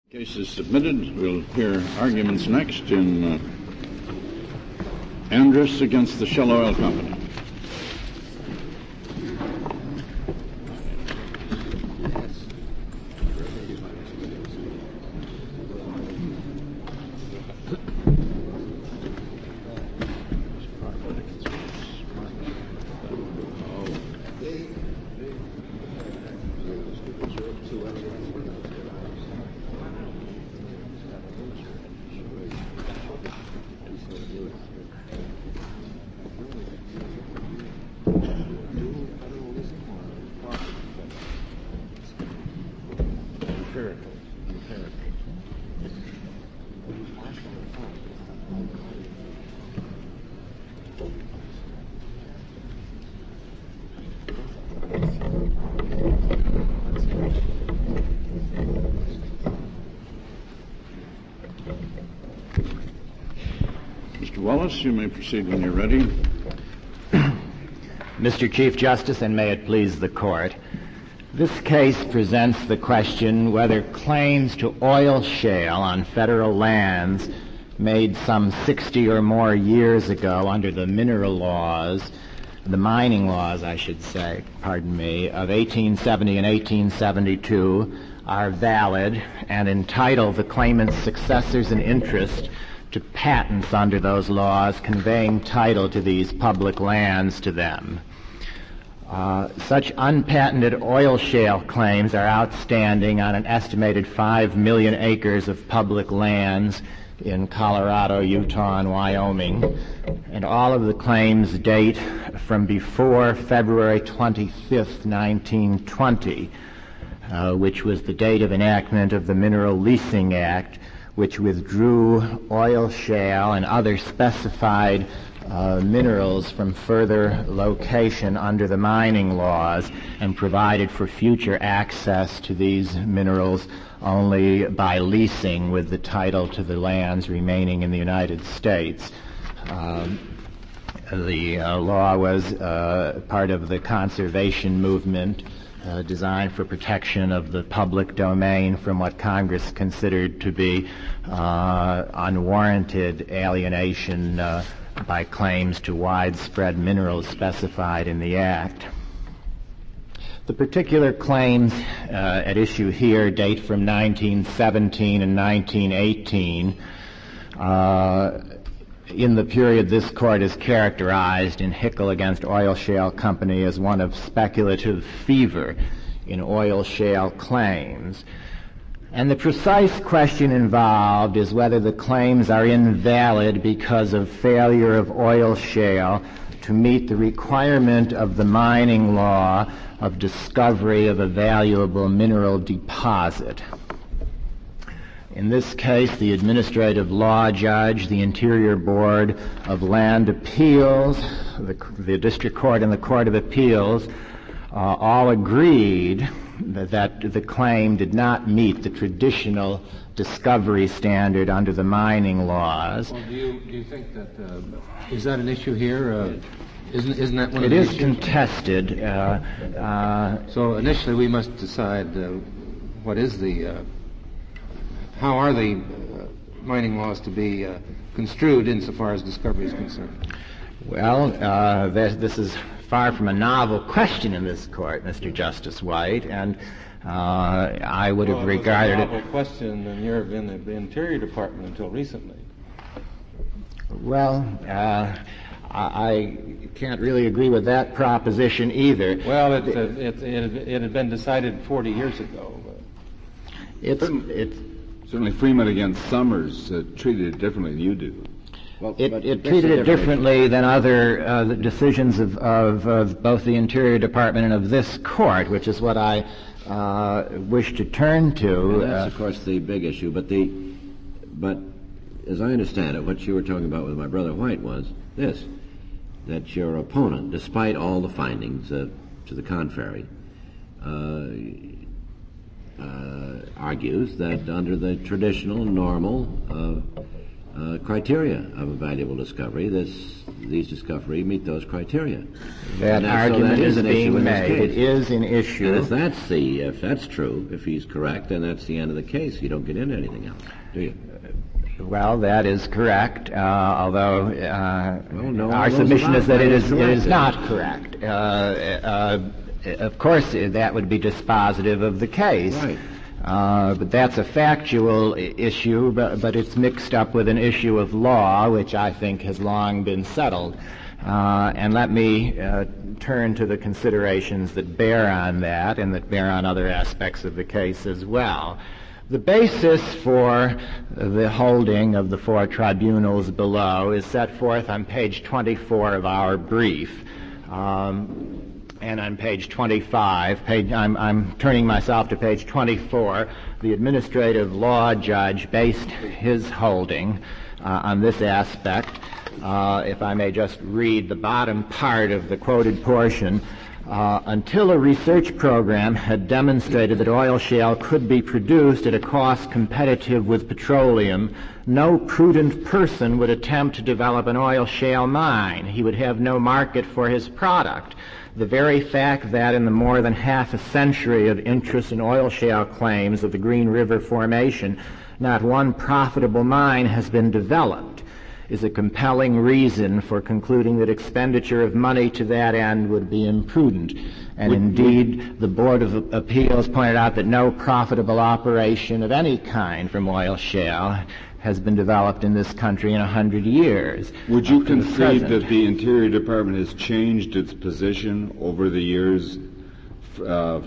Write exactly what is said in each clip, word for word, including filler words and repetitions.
Case is submitted. We'll hear arguments next in uh, Andrus against the Shell Oil Company. Mister Wallace, you may proceed when you're ready. Mister Chief Justice, and may it please the Court, this case presents the question whether claims to oil shale on federal lands made some sixty or more years ago under the mineral laws, the mining laws, I should say, pardon me, of eighteen seventy and eighteen seventy-two are valid and entitle the claimant's successors in interest to patents under those laws conveying title to these public lands to them. Uh, such unpatented oil shale claims are outstanding on an estimated five million acres of public lands in Colorado, Utah, and Wyoming, and all of the claims date from before February twenty-fifth, nineteen twenty, uh, which was the date of enactment of the Mineral Leasing Act, which withdrew oil shale and other specified uh, minerals from further location under the mining laws and provided for future access to these minerals only by leasing with the title to the lands remaining in the United States. Um, the uh, law was uh, part of the conservation movement Uh, designed for protection of the public domain from what Congress considered to be uh, unwarranted alienation uh, by claims to widespread minerals specified in the Act. The particular claims uh, at issue here date from nineteen seventeen and nineteen eighteen. Uh, in the period this Court has characterized in Hickel against Oil Shale Company as one of speculative fever in oil shale claims. And the precise question involved is whether the claims are invalid because of failure of oil shale to meet the requirement of the mining law of discovery of a valuable mineral deposit. In this case, the Administrative Law Judge, the Interior Board of Land Appeals, the, the District Court, and the Court of Appeals uh, all agreed that, that the claim did not meet the traditional discovery standard under the mining laws. Well, do you do you think that uh, is that an issue here? Uh, isn't isn't that one it of the is issues? contested. Uh, uh, so initially, we must decide uh, what is the. Uh, How are the uh, mining laws to be uh, construed insofar as discovery is concerned? Well, uh, this, this is far from a novel question in this Court, Mister Justice White, and uh, I would well, have regarded it. Well, a novel it... question, and you're in the, the Interior Department until recently. Well, uh, I, I can't really agree with that proposition either. Well, it, uh, it, it, it had been decided forty years ago. But. It's... it's Certainly Freeman against Summers uh, treated it differently than you do. Well, it, it treated it differently than other uh, the decisions of, of, of both the Interior Department and of this Court, which is what I uh, wish to turn to. Well, that's, uh, of course, the big issue. But the, but as I understand it, what you were talking about with my brother White was this, that your opponent, despite all the findings uh, to the contrary, uh, Uh, argues that under the traditional, normal uh, uh, criteria of a valuable discovery, this these discovery meet those criteria. That argument so that is, is an being issue in this made. case. It is an issue. And if that's the, if that's true, if he's correct, then that's the end of the case. You don't get into anything else, do you? Well, that is correct, uh, although uh, well, no our submission is that it is, it is correct, not correct. Uh, uh, of course, that would be dispositive of the case. Right. Uh, but that's a factual I- issue, but, but it's mixed up with an issue of law, which I think has long been settled. Uh, and let me uh, turn to the considerations that bear on that and that bear on other aspects of the case as well. The basis for the holding of the four tribunals below is set forth on page twenty-four of our brief. Um, and on page twenty-five, page, I'm, I'm turning myself to page twenty-four, the administrative law judge based his holding uh, on this aspect. Uh, if I may just read the bottom part of the quoted portion. Uh, until a research program had demonstrated that oil shale could be produced at a cost competitive with petroleum, no prudent person would attempt to develop an oil shale mine. He would have no market for his product. The very fact that in the more than half a century of interest in oil shale claims of the Green River Formation, not one profitable mine has been developed is a compelling reason for concluding that expenditure of money to that end would be imprudent. And would, indeed, would, the Board of Appeals pointed out that no profitable operation of any kind from oil shale has been developed in this country in a hundred years. Would you concede that the Interior Department has changed its position over the years? Uh,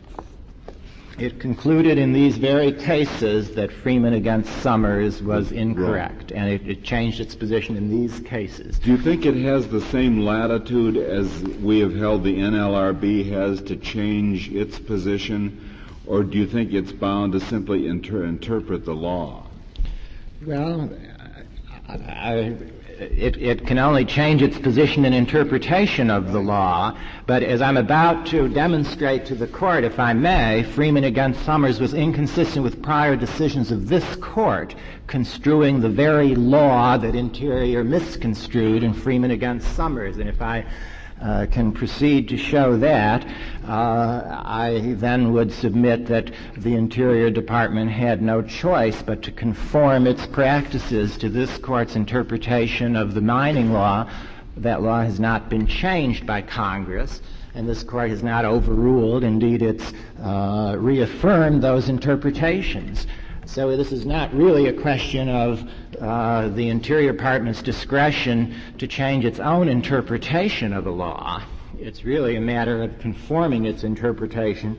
It concluded in these very cases that Freeman against Summers was incorrect, and it, it changed its position in these cases. Do you think it has the same latitude as we have held the N L R B has to change its position, or do you think it's bound to simply inter- interpret the law? Well, I, I, it, it can only change its position in interpretation of the law, but as I'm about to demonstrate to the court, if I may, Freeman against Summers was inconsistent with prior decisions of this court, construing the very law that Interior misconstrued in Freeman against Summers. And if I uh, can proceed to show that, uh, I then would submit that the Interior Department had no choice but to conform its practices to this court's interpretation of the mining law. That law has not been changed by Congress, and this court has not overruled. Indeed, it's uh, reaffirmed those interpretations. So this is not really a question of uh, the Interior Department's discretion to change its own interpretation of the law. It's really a matter of conforming its interpretation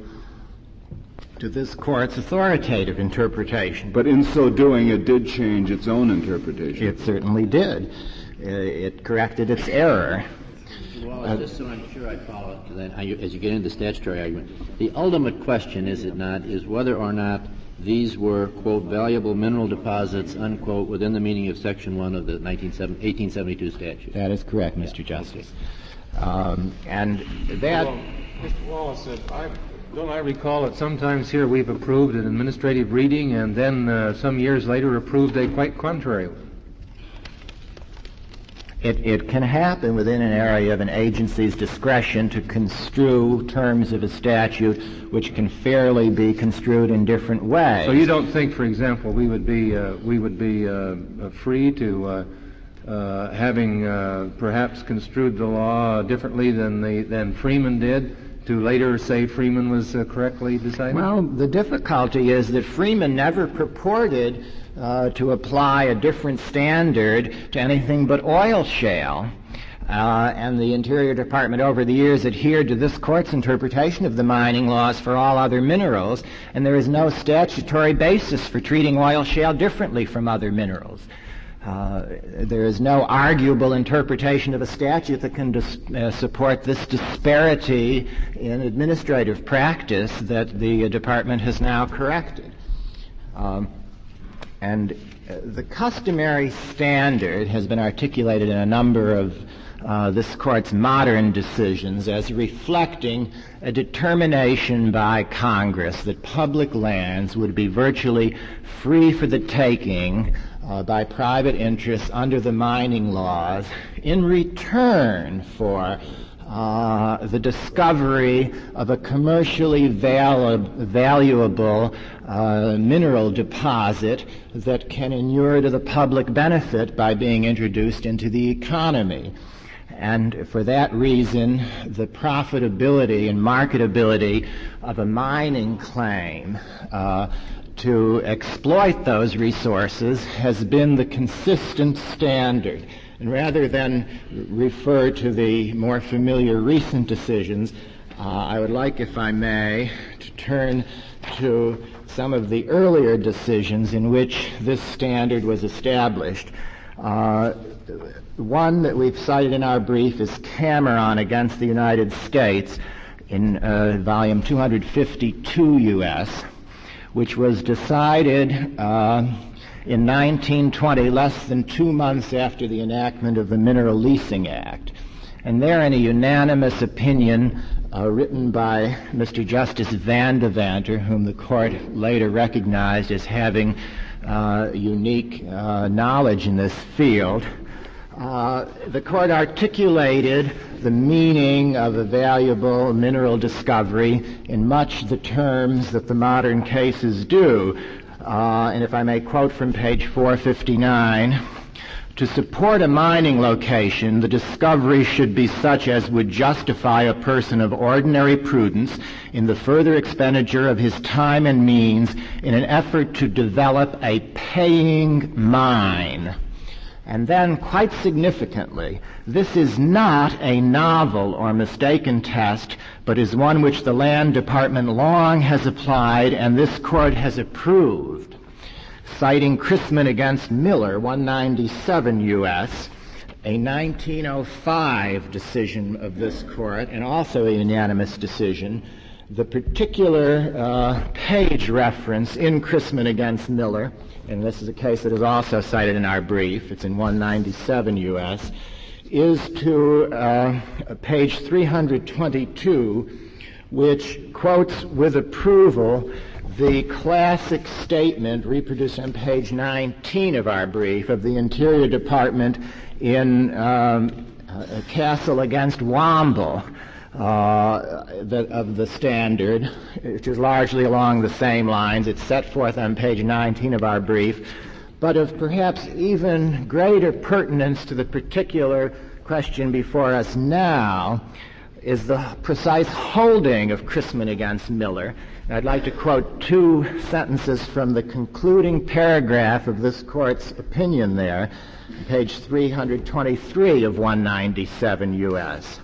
to this court's authoritative interpretation. But in so doing, it did change its own interpretation. It certainly did. It corrected its error. Well, uh, just so I'm sure I follow to that, as you get into the statutory argument, the ultimate question, is it not, is whether or not these were, quote, valuable mineral deposits, unquote, within the meaning of Section one of the eighteen seventy-two statute. That is correct, Mister Justice. Um, and that... Well, Mister Wallace, uh, I, don't I recall that sometimes here we've approved an administrative reading and then uh, some years later approved a quite contrary one? It, it can happen within an area of an agency's discretion to construe terms of a statute which can fairly be construed in different ways. So you don't think, for example, we would be uh, we would be uh, free to, uh, uh, having uh, perhaps construed the law differently than the than Freeman did, to later say Freeman was uh, correctly decided? Well, the difficulty is that Freeman never purported uh, to apply a different standard to anything but oil shale. Uh, and the Interior Department over the years adhered to this court's interpretation of the mining laws for all other minerals, and there is no statutory basis for treating oil shale differently from other minerals. Uh, there is no arguable interpretation of a statute that can dis- uh, support this disparity in administrative practice that the uh, department has now corrected. Um, and uh, the customary standard has been articulated in a number of uh, this court's modern decisions as reflecting a determination by Congress that public lands would be virtually free for the taking uh, by private interests under the mining laws in return for uh, the discovery of a commercially valu- valuable uh, mineral deposit that can inure to the public benefit by being introduced into the economy. And for that reason, the profitability and marketability of a mining claim uh, to exploit those resources has been the consistent standard. And rather than refer to the more familiar recent decisions, uh, I would like, if I may, to turn to some of the earlier decisions in which this standard was established. Uh, one that we've cited in our brief is Cameron against the United States in uh, volume two fifty-two U S, which was decided uh, in nineteen twenty, less than two months after the enactment of the Mineral Leasing Act. And there, in a unanimous opinion uh, written by Mister Justice Vandevanter, whom the court later recognized as having uh, unique uh, knowledge in this field, uh, the court articulated the meaning of a valuable mineral discovery in much the terms that the modern cases do. Uh, and if I may quote from page four fifty-nine, to support a mining location, the discovery should be such as would justify a person of ordinary prudence in the further expenditure of his time and means in an effort to develop a paying mine. And then, quite significantly, this is not a novel or mistaken test, but is one which the Land Department long has applied and this court has approved. Citing Chrisman against Miller, one ninety-seven U S, a nineteen oh five decision of this court, and also a unanimous decision, the particular uh, page reference in Chrisman against Miller, and this is a case that is also cited in our brief, it's in one ninety-seven U S, is to uh, page three twenty-two, which quotes with approval the classic statement reproduced on page nineteen of our brief of the Interior Department in um, uh, Castle against Womble, uh, the, of the standard, which is largely along the same lines. It's set forth on page nineteen of our brief, but of perhaps even greater pertinence to the particular question before us now is the precise holding of Chrisman against Miller. And I'd like to quote two sentences from the concluding paragraph of this court's opinion there, page three twenty-three of one ninety-seven U S.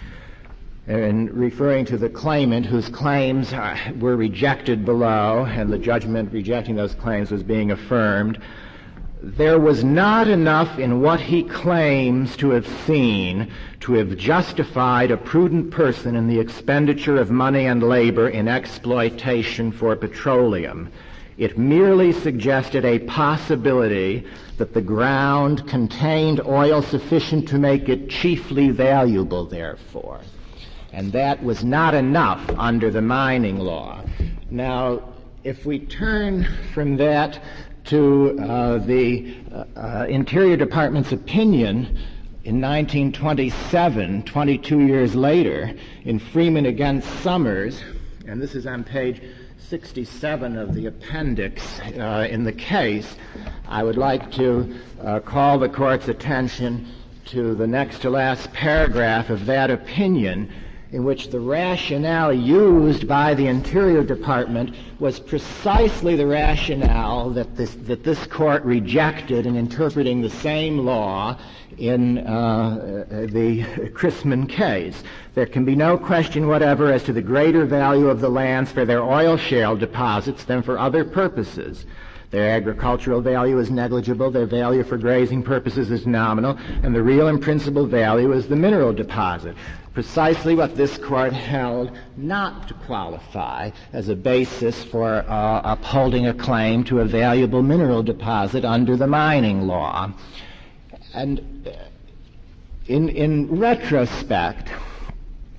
And referring to the claimant whose claims uh, were rejected below, and the judgment rejecting those claims was being affirmed, there was not enough in what he claims to have seen to have justified a prudent person in the expenditure of money and labor in exploitation for petroleum. It merely suggested a possibility that the ground contained oil sufficient to make it chiefly valuable, therefore. And that was not enough under the mining law. Now, if we turn from that to uh, the uh, uh, Interior Department's opinion in nineteen twenty-seven, twenty-two years later, in Freeman against Summers, and this is on page sixty-seven of the appendix uh, in the case, I would like to uh, call the court's attention to the next to last paragraph of that opinion, in which the rationale used by the Interior Department was precisely the rationale that this, that this court rejected in interpreting the same law in uh, the Chrisman case. There can be no question whatever as to the greater value of the lands for their oil shale deposits than for other purposes. Their agricultural value is negligible, their value for grazing purposes is nominal, and the real and principal value is the mineral deposit. Precisely what this court held not to qualify as a basis for uh, upholding a claim to a valuable mineral deposit under the mining law. And in, in retrospect,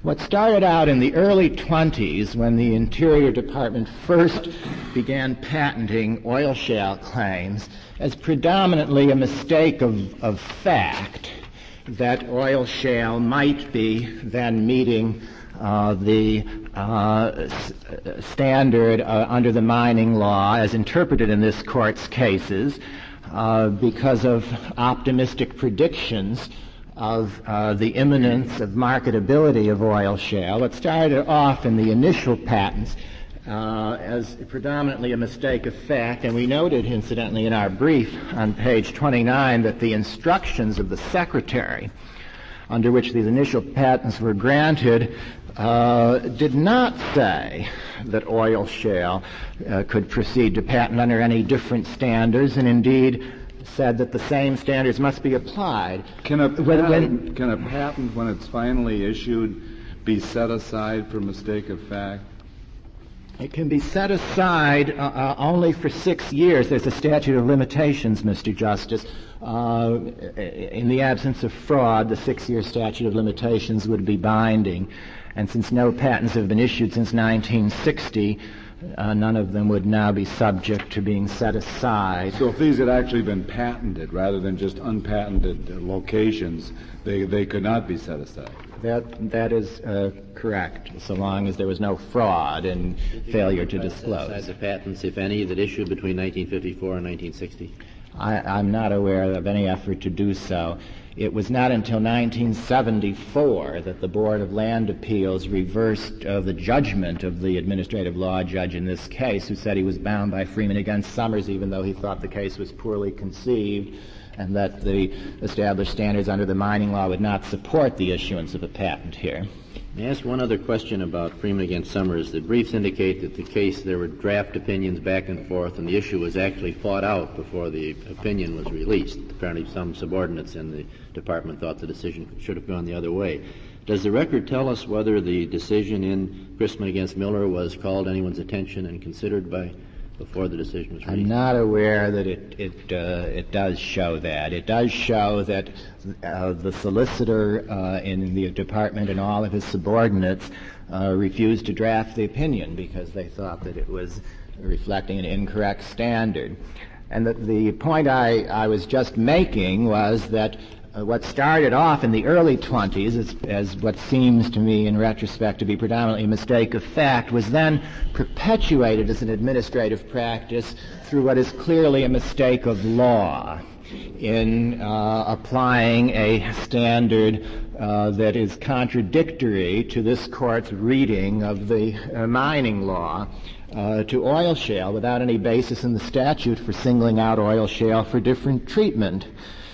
What started out in the early twenties, when the Interior Department first began patenting oil shale claims, as predominantly a mistake of, of fact that oil shale might be then meeting uh, the uh, s- standard uh, under the mining law as interpreted in this court's cases uh, because of optimistic predictions of uh, the imminence of marketability of oil shale. It started off in the initial patents uh, as predominantly a mistake of fact, and we noted, incidentally, in our brief on page twenty-nine that the instructions of the Secretary under which these initial patents were granted uh, did not say that oil shale uh, could proceed to patent under any different standards, and indeed said that the same standards must be applied. Can a When- patent, when- can a patent, when it's finally issued, be set aside for mistake of fact? It can be set aside uh, uh, only for six years. There's a statute of limitations, Mister Justice. Uh, in the absence of fraud, the six-year statute of limitations would be binding. And since no patents have been issued since nineteen sixty, uh, none of them would now be subject to being set aside. So if these had actually been patented rather than just unpatented uh, locations, they, they could not be set aside. That that is uh, correct, so long as there was no fraud and failure to disclose. Besides the patents, if any, that issued between nineteen fifty-four and nineteen sixty? I, I'm not aware of any effort to do so. It was not until nineteen seventy-four that the Board of Land Appeals reversed uh, the judgment of the administrative law judge in this case, who said he was bound by Freeman against Summers, even though he thought the case was poorly conceived, and that the established standards under the mining law would not support the issuance of a patent here. May I ask one other question about Freeman against Summers? The briefs indicate that the case, there were draft opinions back and forth, and the issue was actually fought out before the opinion was released. Apparently some subordinates in the department thought the decision should have gone the other way. Does the record tell us whether the decision in Chrisman against Miller was called anyone's attention and considered by before the decision was released? I'm not aware that it it uh, it does show that. It does show that uh, the solicitor uh, in the department and all of his subordinates uh, refused to draft the opinion because they thought that it was reflecting an incorrect standard. And the, the point I, I was just making was that Uh, what started off in the early twenties as, as what seems to me in retrospect to be predominantly a mistake of fact was then perpetuated as an administrative practice through what is clearly a mistake of law in uh, applying a standard uh, that is contradictory to this court's reading of the uh, mining law uh, to oil shale without any basis in the statute for singling out oil shale for different treatment.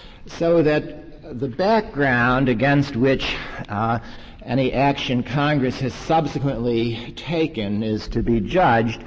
So that the background against which uh, any action Congress has subsequently taken is to be judged,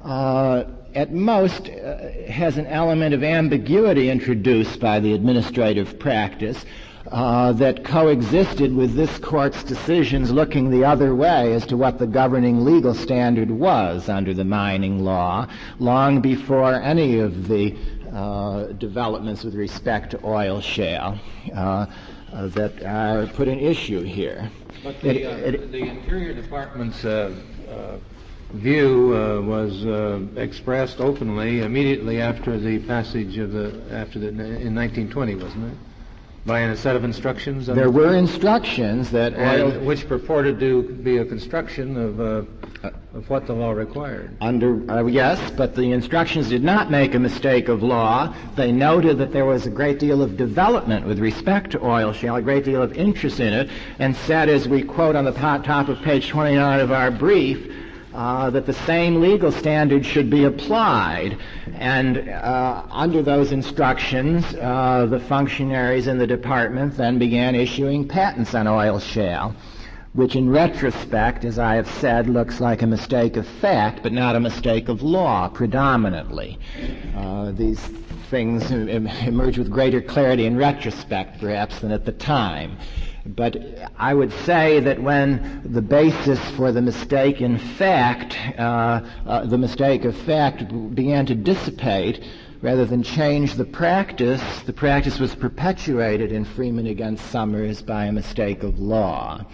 uh, at most uh, has an element of ambiguity introduced by the administrative practice uh, that coexisted with this court's decisions looking the other way as to what the governing legal standard was under the mining law long before any of the Uh, developments with respect to oil shale uh, uh, that are put in issue here. But the, It- uh, it- the Interior Department's uh, uh, view uh, was uh, expressed openly immediately after the passage of the after the in nineteen twenty, wasn't it? By a set of instructions. There were instructions that oil, and which purported to be a construction of uh, of what the law required. under uh, yes, but the instructions did not make a mistake of law. They noted that there was a great deal of development with respect to oil shale, a great deal of interest in it, and said, as we quote on the top of page twenty-nine of our brief, Uh, that the same legal standards should be applied. And uh, under those instructions, uh, the functionaries in the department then began issuing patents on oil shale, which in retrospect, as I have said, looks like a mistake of fact, but not a mistake of law, predominantly. Uh, these things em- emerge with greater clarity in retrospect, perhaps, than at the time. But I would say that when the basis for the mistake in fact, uh, uh, the mistake of fact began to dissipate, rather than change the practice, the practice was perpetuated in Freeman against Summers by a mistake of law.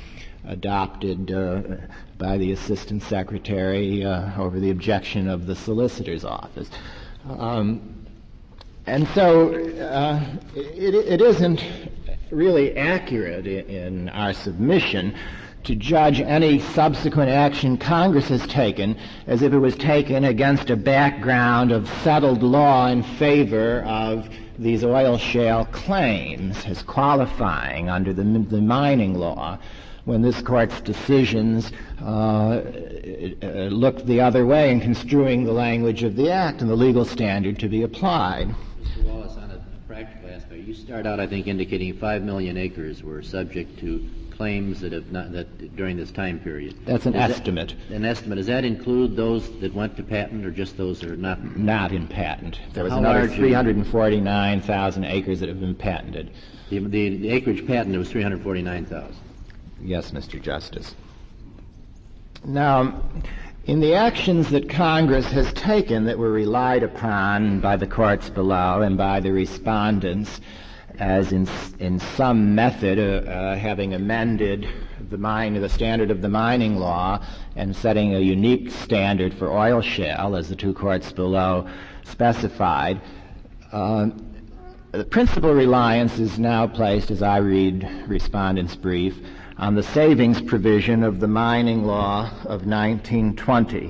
adopted uh, by the Assistant Secretary uh, over the objection of the Solicitor's Office. Um, and so uh, it, it isn't really accurate in, in our submission to judge any subsequent action Congress has taken as if it was taken against a background of settled law in favor of these oil shale claims as qualifying under the, the mining law, when this Court's decisions uh, looked the other way in construing the language of the Act and the legal standard to be applied. Mister Wallace, on a practical aspect, you start out, I think, indicating five million acres were subject to claims that have not, that during this time period. That's an Does estimate. That, an estimate. Does that include those that went to patent, or just those that are not? Not in patent. There was How another large three hundred forty-nine thousand acres that have been patented. The, the, the acreage patent was three hundred forty-nine thousand. Yes, Mister Justice. Now, in the actions that Congress has taken that were relied upon by the courts below and by the respondents, as in in some method uh, uh, having amended the mine, the standard of the mining law and setting a unique standard for oil shale, as the two courts below specified, uh, the principal reliance is now placed, as I read respondents' brief, on the savings provision of the mining law of nineteen twenty.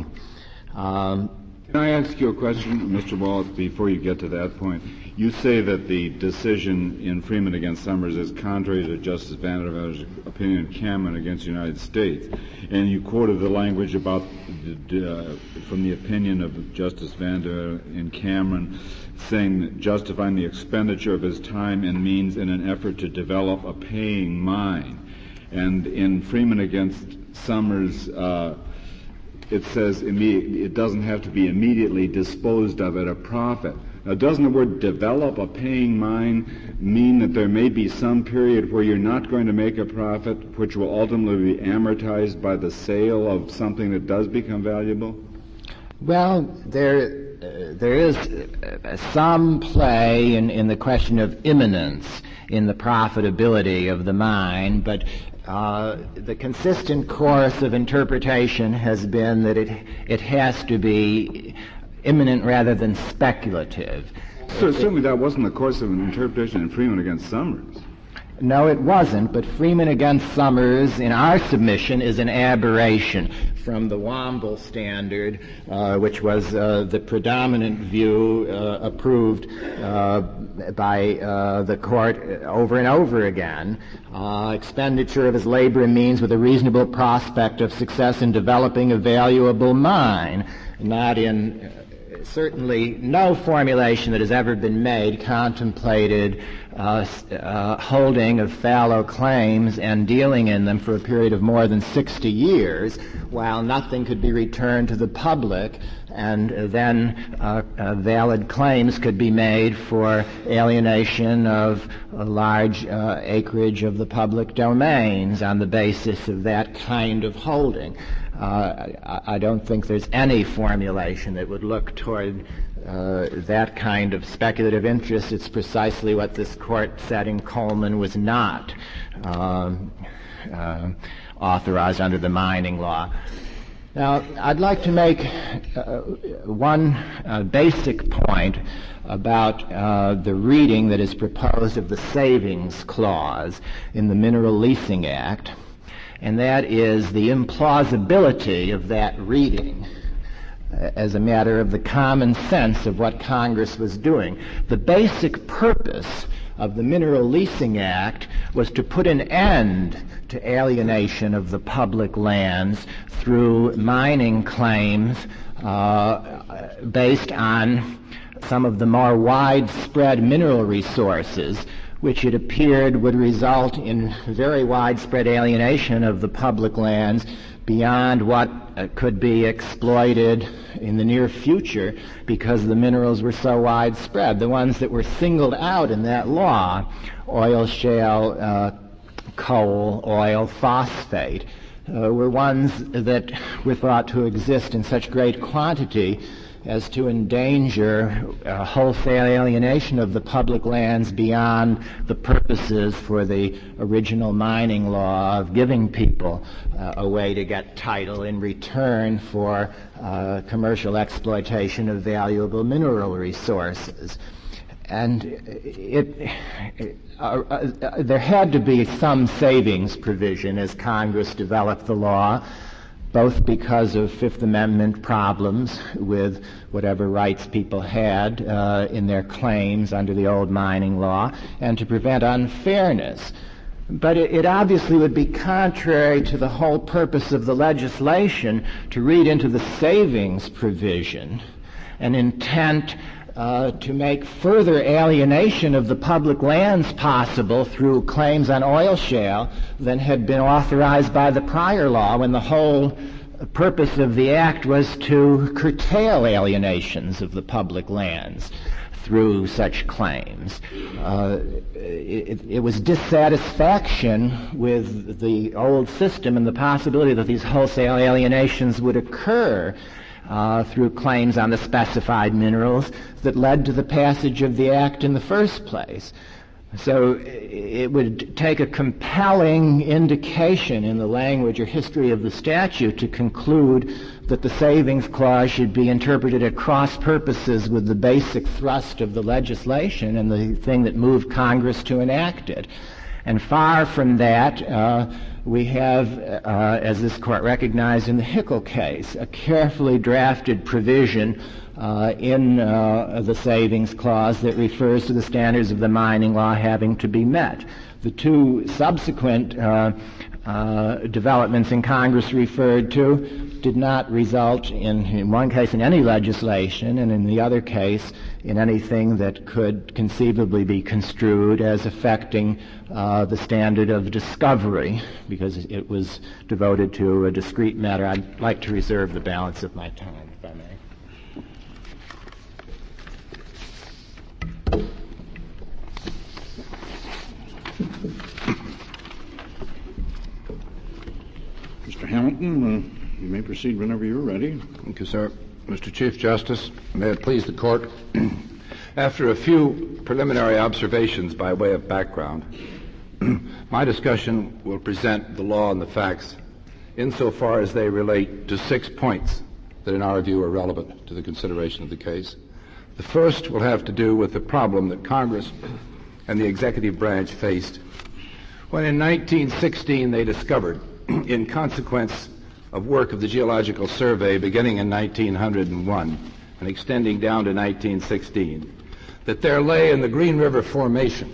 Um, Can I ask you a question, Mister Wallace, before you get to that point? You say that the decision in Freeman against Summers is contrary to Justice Vandervelde's opinion in Cameron against the United States, and you quoted the language about the, uh, from the opinion of Justice Vander in Cameron, saying that justifying the expenditure of his time and means in an effort to develop a paying mine. And in Freeman against Summers, uh, it says imme- it doesn't have to be immediately disposed of at a profit. Now, doesn't the word develop a paying mine mean that there may be some period where you're not going to make a profit, which will ultimately be amortized by the sale of something that does become valuable? Well, there uh, there is uh, some play in, in the question of imminence in the profitability of the mine, but uh, the consistent course of interpretation has been that it it has to be imminent rather than speculative. So certainly that wasn't the course of an interpretation in Freeman against Summers. No, it wasn't, but Freeman against Summers, in our submission, is an aberration from the Womble standard, uh, which was uh, the predominant view uh, approved uh, by uh, the court over and over again. Uh, expenditure of his labor and means with a reasonable prospect of success in developing a valuable mine, not in... Certainly no formulation that has ever been made contemplated uh, uh, holding of fallow claims and dealing in them for a period of more than sixty years, while nothing could be returned to the public, and then uh, uh, valid claims could be made for alienation of a large uh, acreage of the public domains on the basis of that kind of holding. Uh, I, I don't think there's any formulation that would look toward uh, that kind of speculative interest. It's precisely what this court said in Coleman was not um, uh, authorized under the mining law. Now, I'd like to make uh, one uh, basic point about uh, the reading that is proposed of the Savings Clause in the Mineral Leasing Act, and that is the implausibility of that reading uh, as a matter of the common sense of what Congress was doing. The basic purpose of the Mineral Leasing Act was to put an end to alienation of the public lands through mining claims uh, based on some of the more widespread mineral resources, which it appeared would result in very widespread alienation of the public lands beyond what uh, could be exploited in the near future because the minerals were so widespread. The ones that were singled out in that law, oil shale, uh, coal, oil, phosphate, uh, were ones that were thought to exist in such great quantity as to endanger uh, wholesale alienation of the public lands beyond the purposes for the original mining law of giving people uh, a way to get title in return for uh, commercial exploitation of valuable mineral resources. And it, it uh, uh, there had to be some savings provision as Congress developed the law, both because of Fifth Amendment problems with whatever rights people had uh, in their claims under the old mining law, and to prevent unfairness. But it, it obviously would be contrary to the whole purpose of the legislation to read into the savings provision an intent Uh, to make further alienation of the public lands possible through claims on oil shale than had been authorized by the prior law, when the whole purpose of the act was to curtail alienations of the public lands through such claims. Uh, it, it was dissatisfaction with the old system and the possibility that these wholesale alienations would occur Uh, through claims on the specified minerals that led to the passage of the act in the first place. So it would take a compelling indication in the language or history of the statute to conclude that the savings clause should be interpreted at cross purposes with the basic thrust of the legislation and the thing that moved Congress to enact it. And far from that, uh, we have, uh, as this court recognized in the Hickel case, a carefully drafted provision uh, in uh, the savings clause that refers to the standards of the mining law having to be met. The two subsequent uh, uh, developments in Congress referred to did not result in, in one case, in any legislation, and in the other case, in anything that could conceivably be construed as affecting uh, the standard of discovery, because it was devoted to a discrete matter. I'd like to reserve the balance of my time, if I may. Mister Hamilton, uh, you may proceed whenever you're ready. Thank you, sir. Mister Chief Justice, may it please the Court, after a few preliminary observations by way of background, my discussion will present the law and the facts insofar as they relate to six points that in our view are relevant to the consideration of the case. The first will have to do with the problem that Congress and the executive branch faced when in nineteen sixteen they discovered, in consequence of work of the Geological Survey beginning in nineteen oh one and extending down to nineteen sixteen, that there lay in the Green River Formation,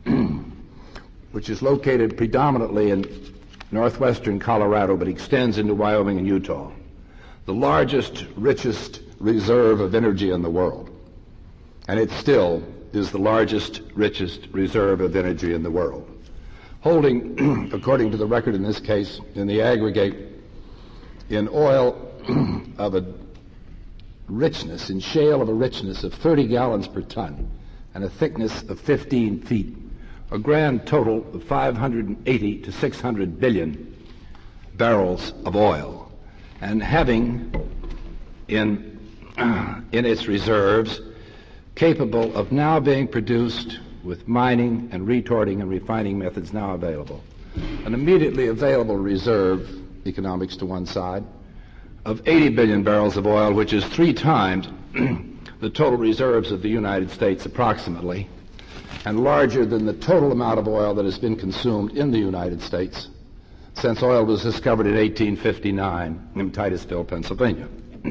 which is located predominantly in northwestern Colorado but extends into Wyoming and Utah, the largest, richest reserve of energy in the world. And it still is the largest, richest reserve of energy in the world, holding, according to the record in this case, in the aggregate, in oil of a richness, in shale of a richness of thirty gallons per ton and a thickness of fifteen feet, a grand total of five hundred eighty to six hundred billion barrels of oil, and having in, uh, in its reserves capable of now being produced with mining and retorting and refining methods now available, an immediately available reserve, economics to one side, of eighty billion barrels of oil, which is three times the total reserves of the United States approximately, and larger than the total amount of oil that has been consumed in the United States since oil was discovered in eighteen fifty-nine in Titusville, Pennsylvania.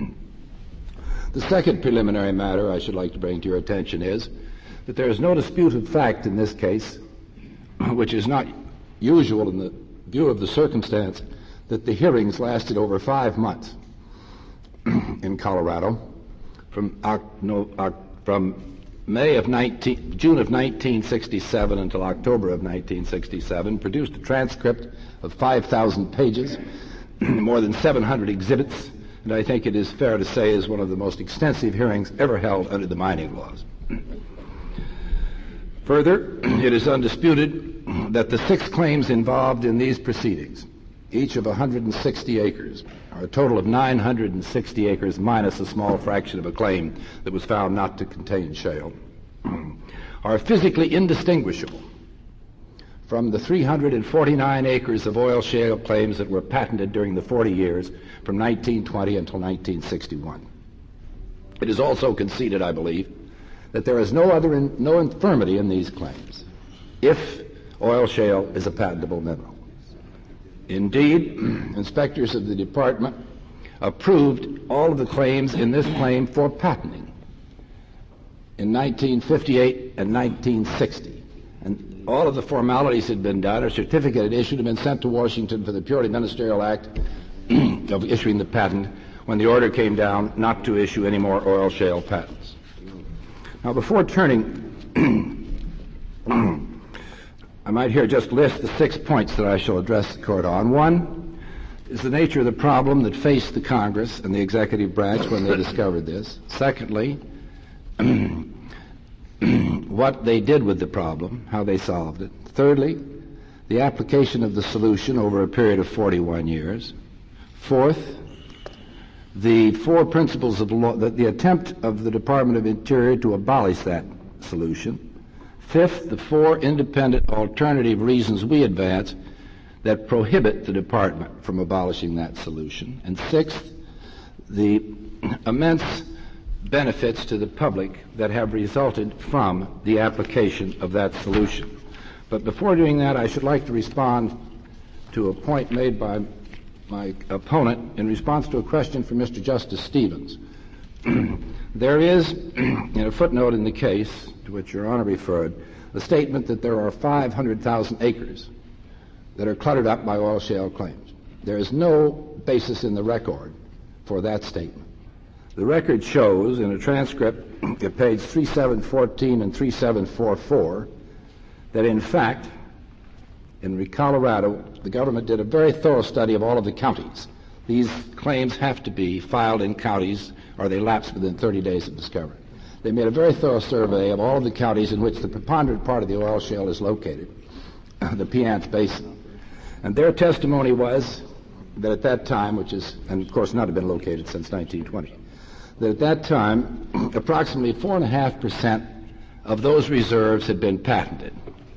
The second preliminary matter I should like to bring to your attention is that there is no disputed fact in this case, which is not usual in the view of the circumstance, that the hearings lasted over five months in Colorado, from uh, no, uh, from May of nineteen, June of nineteen sixty-seven until October of nineteen sixty-seven, produced a transcript of five thousand pages, more than seven hundred exhibits, and I think it is fair to say is one of the most extensive hearings ever held under the mining laws. Further, it is undisputed that the six claims involved in these proceedings each of one hundred sixty acres, or a total of nine hundred sixty acres minus a small fraction of a claim that was found not to contain shale, are physically indistinguishable from the three hundred forty-nine acres of oil shale claims that were patented during the forty years from nineteen twenty until nineteen sixty-one. It is also conceded, I believe, that there is no other in, no infirmity in these claims if oil shale is a patentable mineral. Indeed, inspectors of the department approved all of the claims in this claim for patenting in nineteen fifty-eight and nineteen sixty. And all of the formalities had been done. A certificate had issued and been sent to Washington for the purely ministerial act of issuing the patent when the order came down not to issue any more oil shale patents. Now, before turning, I might here just list the six points that I shall address the Court on. One is the nature of the problem that faced the Congress and the executive branch when they discovered this. Secondly, what they did with the problem, how they solved it. Thirdly, the application of the solution over a period of forty-one years. Fourth, the four principles of the law, the, the attempt of the Department of Interior to abolish that solution. Fifth, the four independent alternative reasons we advance that prohibit the department from abolishing that solution. And sixth, the immense benefits to the public that have resulted from the application of that solution. But before doing that, I should like to respond to a point made by my opponent in response to a question from Mister Justice Stevens. There is, in a footnote in the case to which Your Honor referred, the statement that there are five hundred thousand acres that are cluttered up by oil shale claims. There is no basis in the record for that statement. The record shows in a transcript at page thirty-seven fourteen and thirty-seven forty-four that in fact in Colorado the government did a very thorough study of all of the counties. These claims have to be filed in counties or they lapse within thirty days of discovery. They made a very thorough survey of all of the counties in which the preponderant part of the oil shale is located, the Piceance Basin. And their testimony was that at that time, which is, and of course not have been located since nineteen twenty, that at that time approximately four and a half percent of those reserves had been patented.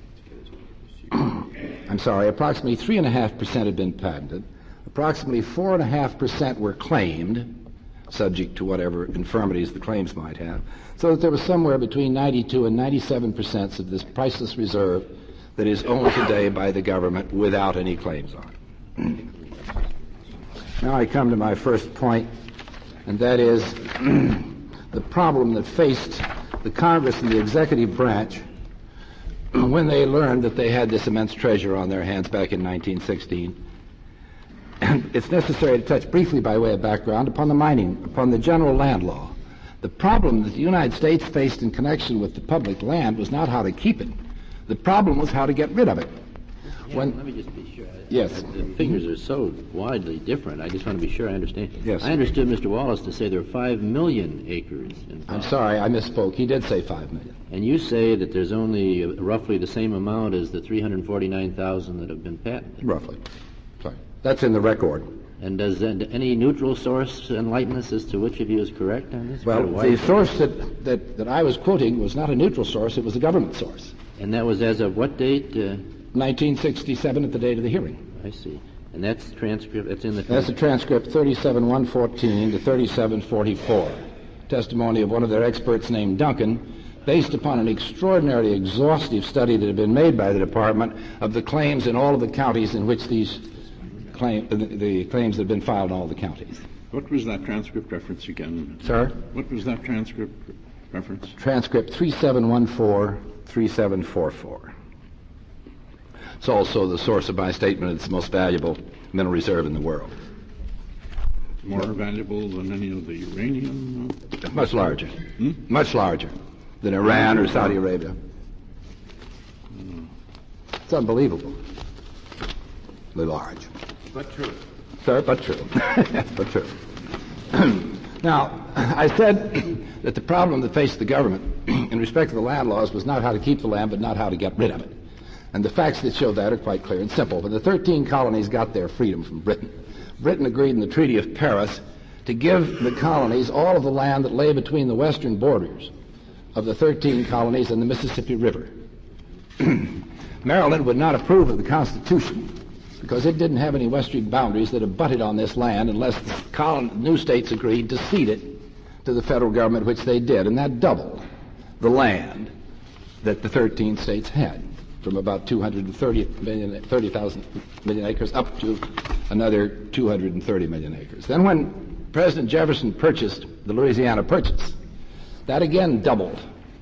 I'm sorry, approximately three and a half percent had been patented. Approximately four and a half percent were claimed, subject to whatever infirmities the claims might have, so that there was somewhere between ninety-two and ninety-seven percent of this priceless reserve that is owned today by the government without any claims on it. Now I come to my first point, and that is the problem that faced the Congress and the executive branch when they learned that they had this immense treasure on their hands back in nineteen sixteen. And it's necessary to touch briefly by way of background upon the mining, upon the general land law. The problem that the United States faced in connection with the public land was not how to keep it. The problem was how to get rid of it. Yeah, when, let me just be sure. Yes. The figures are so widely different. I just want to be sure I understand. Yes. I understood Mister Wallace to say there are five million acres involved. I'm sorry, I misspoke. He did say five million. And you say that there's only roughly the same amount as the three hundred forty-nine thousand that have been patented. Roughly. Sorry. That's in the record. And does any neutral source enlighten us as to which of you is correct on this? Well, the source that, that, that I was quoting was not a neutral source, it was a government source. And that was as of what date? Uh, nineteen sixty-seven at the date of the hearing. I see. And that's transcript, that's in the... That's the transcript thirty-seven one fourteen to thirty-seven forty-four. Testimony of one of their experts named Duncan, based upon an extraordinarily exhaustive study that had been made by the department of the claims in all of the counties in which these claim, the, the claims had been filed in all the counties. What was that transcript reference again? Sir? What was that transcript reference? Transcript thirty-seven fourteen, thirty-seven forty-four. It's also the source of my statement it's the most valuable mineral reserve in the world. More valuable than any of the uranium? Uh, Much larger. Hmm? Much larger than Iran or Saudi Arabia. Mm. It's unbelievably large. But true. Sir, but true. But true. Now, I said that the problem that faced the government in respect to the land laws was not how to keep the land, but not how to get rid of it. And the facts that show that are quite clear and simple. When the thirteen colonies got their freedom from Britain, Britain agreed in the Treaty of Paris to give the colonies all of the land that lay between the western borders of the thirteen colonies and the Mississippi River. Maryland would not approve of the Constitution because it didn't have any western boundaries that abutted on this land unless the colon- new states agreed to cede it to the federal government, which they did, and that doubled the land that the thirteen states had, from about two hundred thirty million, thirty thousand million acres up to another two hundred thirty million acres. Then when President Jefferson purchased the Louisiana Purchase, that again doubled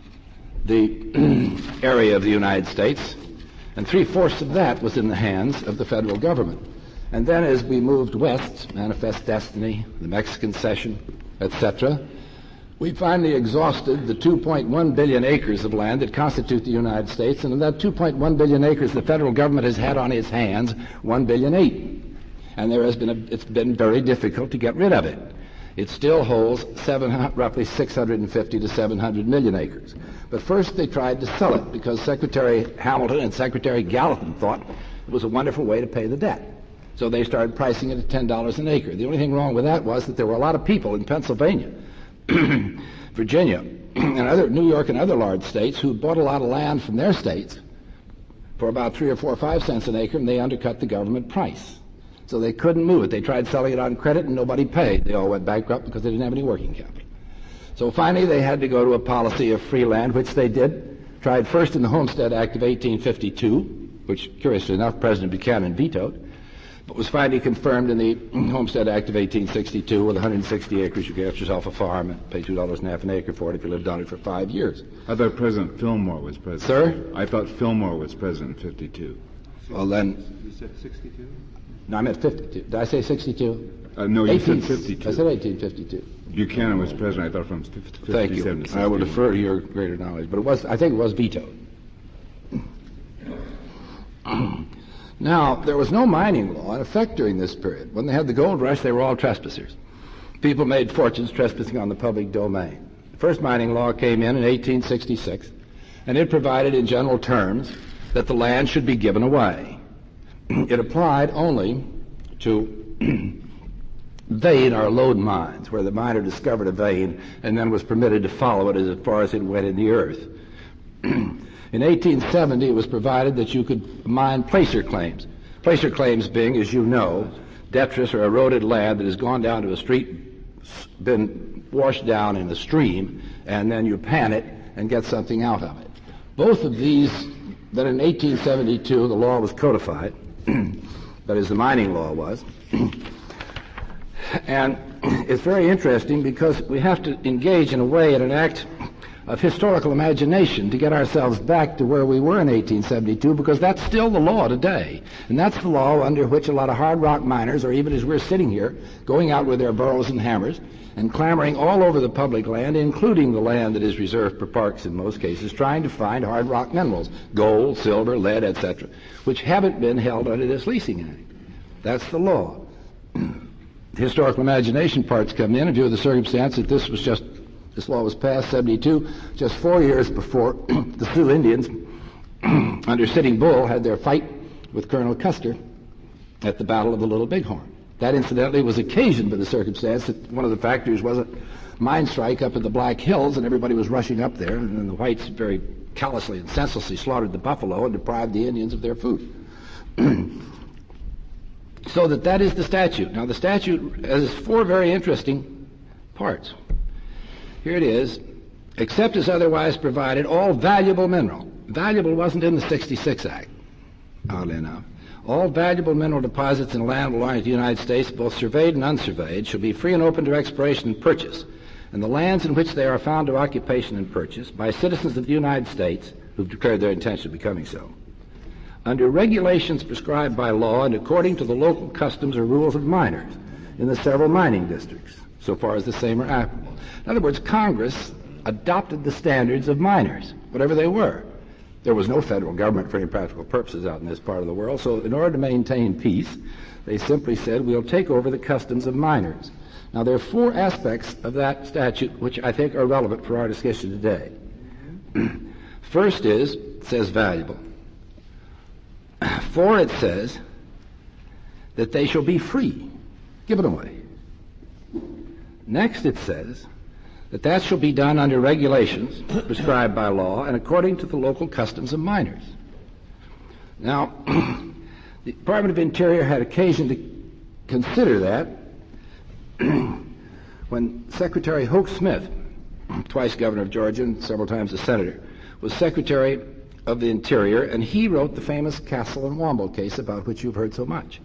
the area of the United States, and three-fourths of that was in the hands of the federal government. And then as we moved west, Manifest Destiny, the Mexican Cession, et cetera, we finally exhausted the two point one billion acres of land that constitute the United States, and of that two point one billion acres the federal government has had on its hands one billion eight. And there has been a, it's been very difficult to get rid of it. It still holds seven, roughly six hundred fifty to seven hundred million acres. But first they tried to sell it because Secretary Hamilton and Secretary Gallatin thought it was a wonderful way to pay the debt. So they started pricing it at ten dollars an acre. The only thing wrong with that was that there were a lot of people in Pennsylvania, Virginia, and other New York and other large states who bought a lot of land from their states for about three or four or five cents an acre, and they undercut the government price. So they couldn't move it. They tried selling it on credit, and nobody paid. They all went bankrupt because they didn't have any working capital. So finally, they had to go to a policy of free land, which they did. Tried first in the Homestead Act of eighteen fifty-two, which, curiously enough, President Buchanan vetoed, but was finally confirmed in the Homestead Act of eighteen sixty-two. With one hundred sixty acres, you could get yourself a farm and pay two dollars and a half an acre for it if you lived on it for five years. I thought President Fillmore was president. Sir? I thought Fillmore was president in fifty-two. Well, then... You said sixty-two? No, I meant fifty-two. Did I say sixty-two? Uh, no, you eighteen, said fifty-two. I said eighteen fifty-two. Buchanan was president, I thought, from fifty-seven Thank you. to I will sixty-one. defer to your greater knowledge, but it was, I think it was vetoed. Now, there was no mining law in effect during this period. When they had the gold rush, they were all trespassers. People made fortunes trespassing on the public domain. The first mining law came in in eighteen sixty-six, and it provided in general terms that the land should be given away. It applied only to vein or lode mines, where the miner discovered a vein and then was permitted to follow it as far as it went in the earth. In eighteen seventy, it was provided that you could mine placer claims. Placer claims being, as you know, detritus or eroded land that has gone down to a street, been washed down in a stream, and then you pan it and get something out of it. Both of these, then in eighteen seventy-two, the law was codified, that is, the mining law was. And it's very interesting because we have to engage in a way in an act of historical imagination to get ourselves back to where we were in eighteen seventy-two, because that's still the law today. And that's the law under which a lot of hard rock miners, or even as we're sitting here, going out with their burros and hammers and clamoring all over the public land, including the land that is reserved for parks in most cases, trying to find hard rock minerals, gold, silver, lead, et cetera, which haven't been held under this leasing act. That's the law. The historical imagination parts come in in view of the circumstance that this was just, this law was passed seventy-two, just four years before the Sioux Indians, under Sitting Bull, had their fight with Colonel Custer at the Battle of the Little Bighorn. That, incidentally, was occasioned by the circumstance that one of the factors was a mine strike up in the Black Hills, and everybody was rushing up there, and then the whites very callously and senselessly slaughtered the buffalo and deprived the Indians of their food. So that that is the statute. Now, the statute has four very interesting parts. Here it is. Except as otherwise provided, all valuable mineral. Valuable wasn't in the sixty-six Act, oddly enough. All valuable mineral deposits in land belonging to the United States, both surveyed and unsurveyed, shall be free and open to exploration and purchase, and the lands in which they are found to occupation and purchase by citizens of the United States who've declared their intention of becoming so, under regulations prescribed by law and according to the local customs or rules of miners in the several mining districts, so far as the same are applicable. In other words, Congress adopted the standards of miners, whatever they were. There was no federal government for any practical purposes out in this part of the world, so in order to maintain peace, they simply said, we'll take over the customs of miners. Now, there are four aspects of that statute which I think are relevant for our discussion today. First is, it says valuable. For it says that they shall be free, given away. Next it says that that shall be done under regulations prescribed by law and according to the local customs of miners. Now, the Department of Interior had occasion to consider that when Secretary Hoke Smith, twice governor of Georgia and several times a senator, was Secretary of the Interior, and he wrote the famous Castle and Womble case about which you've heard so much.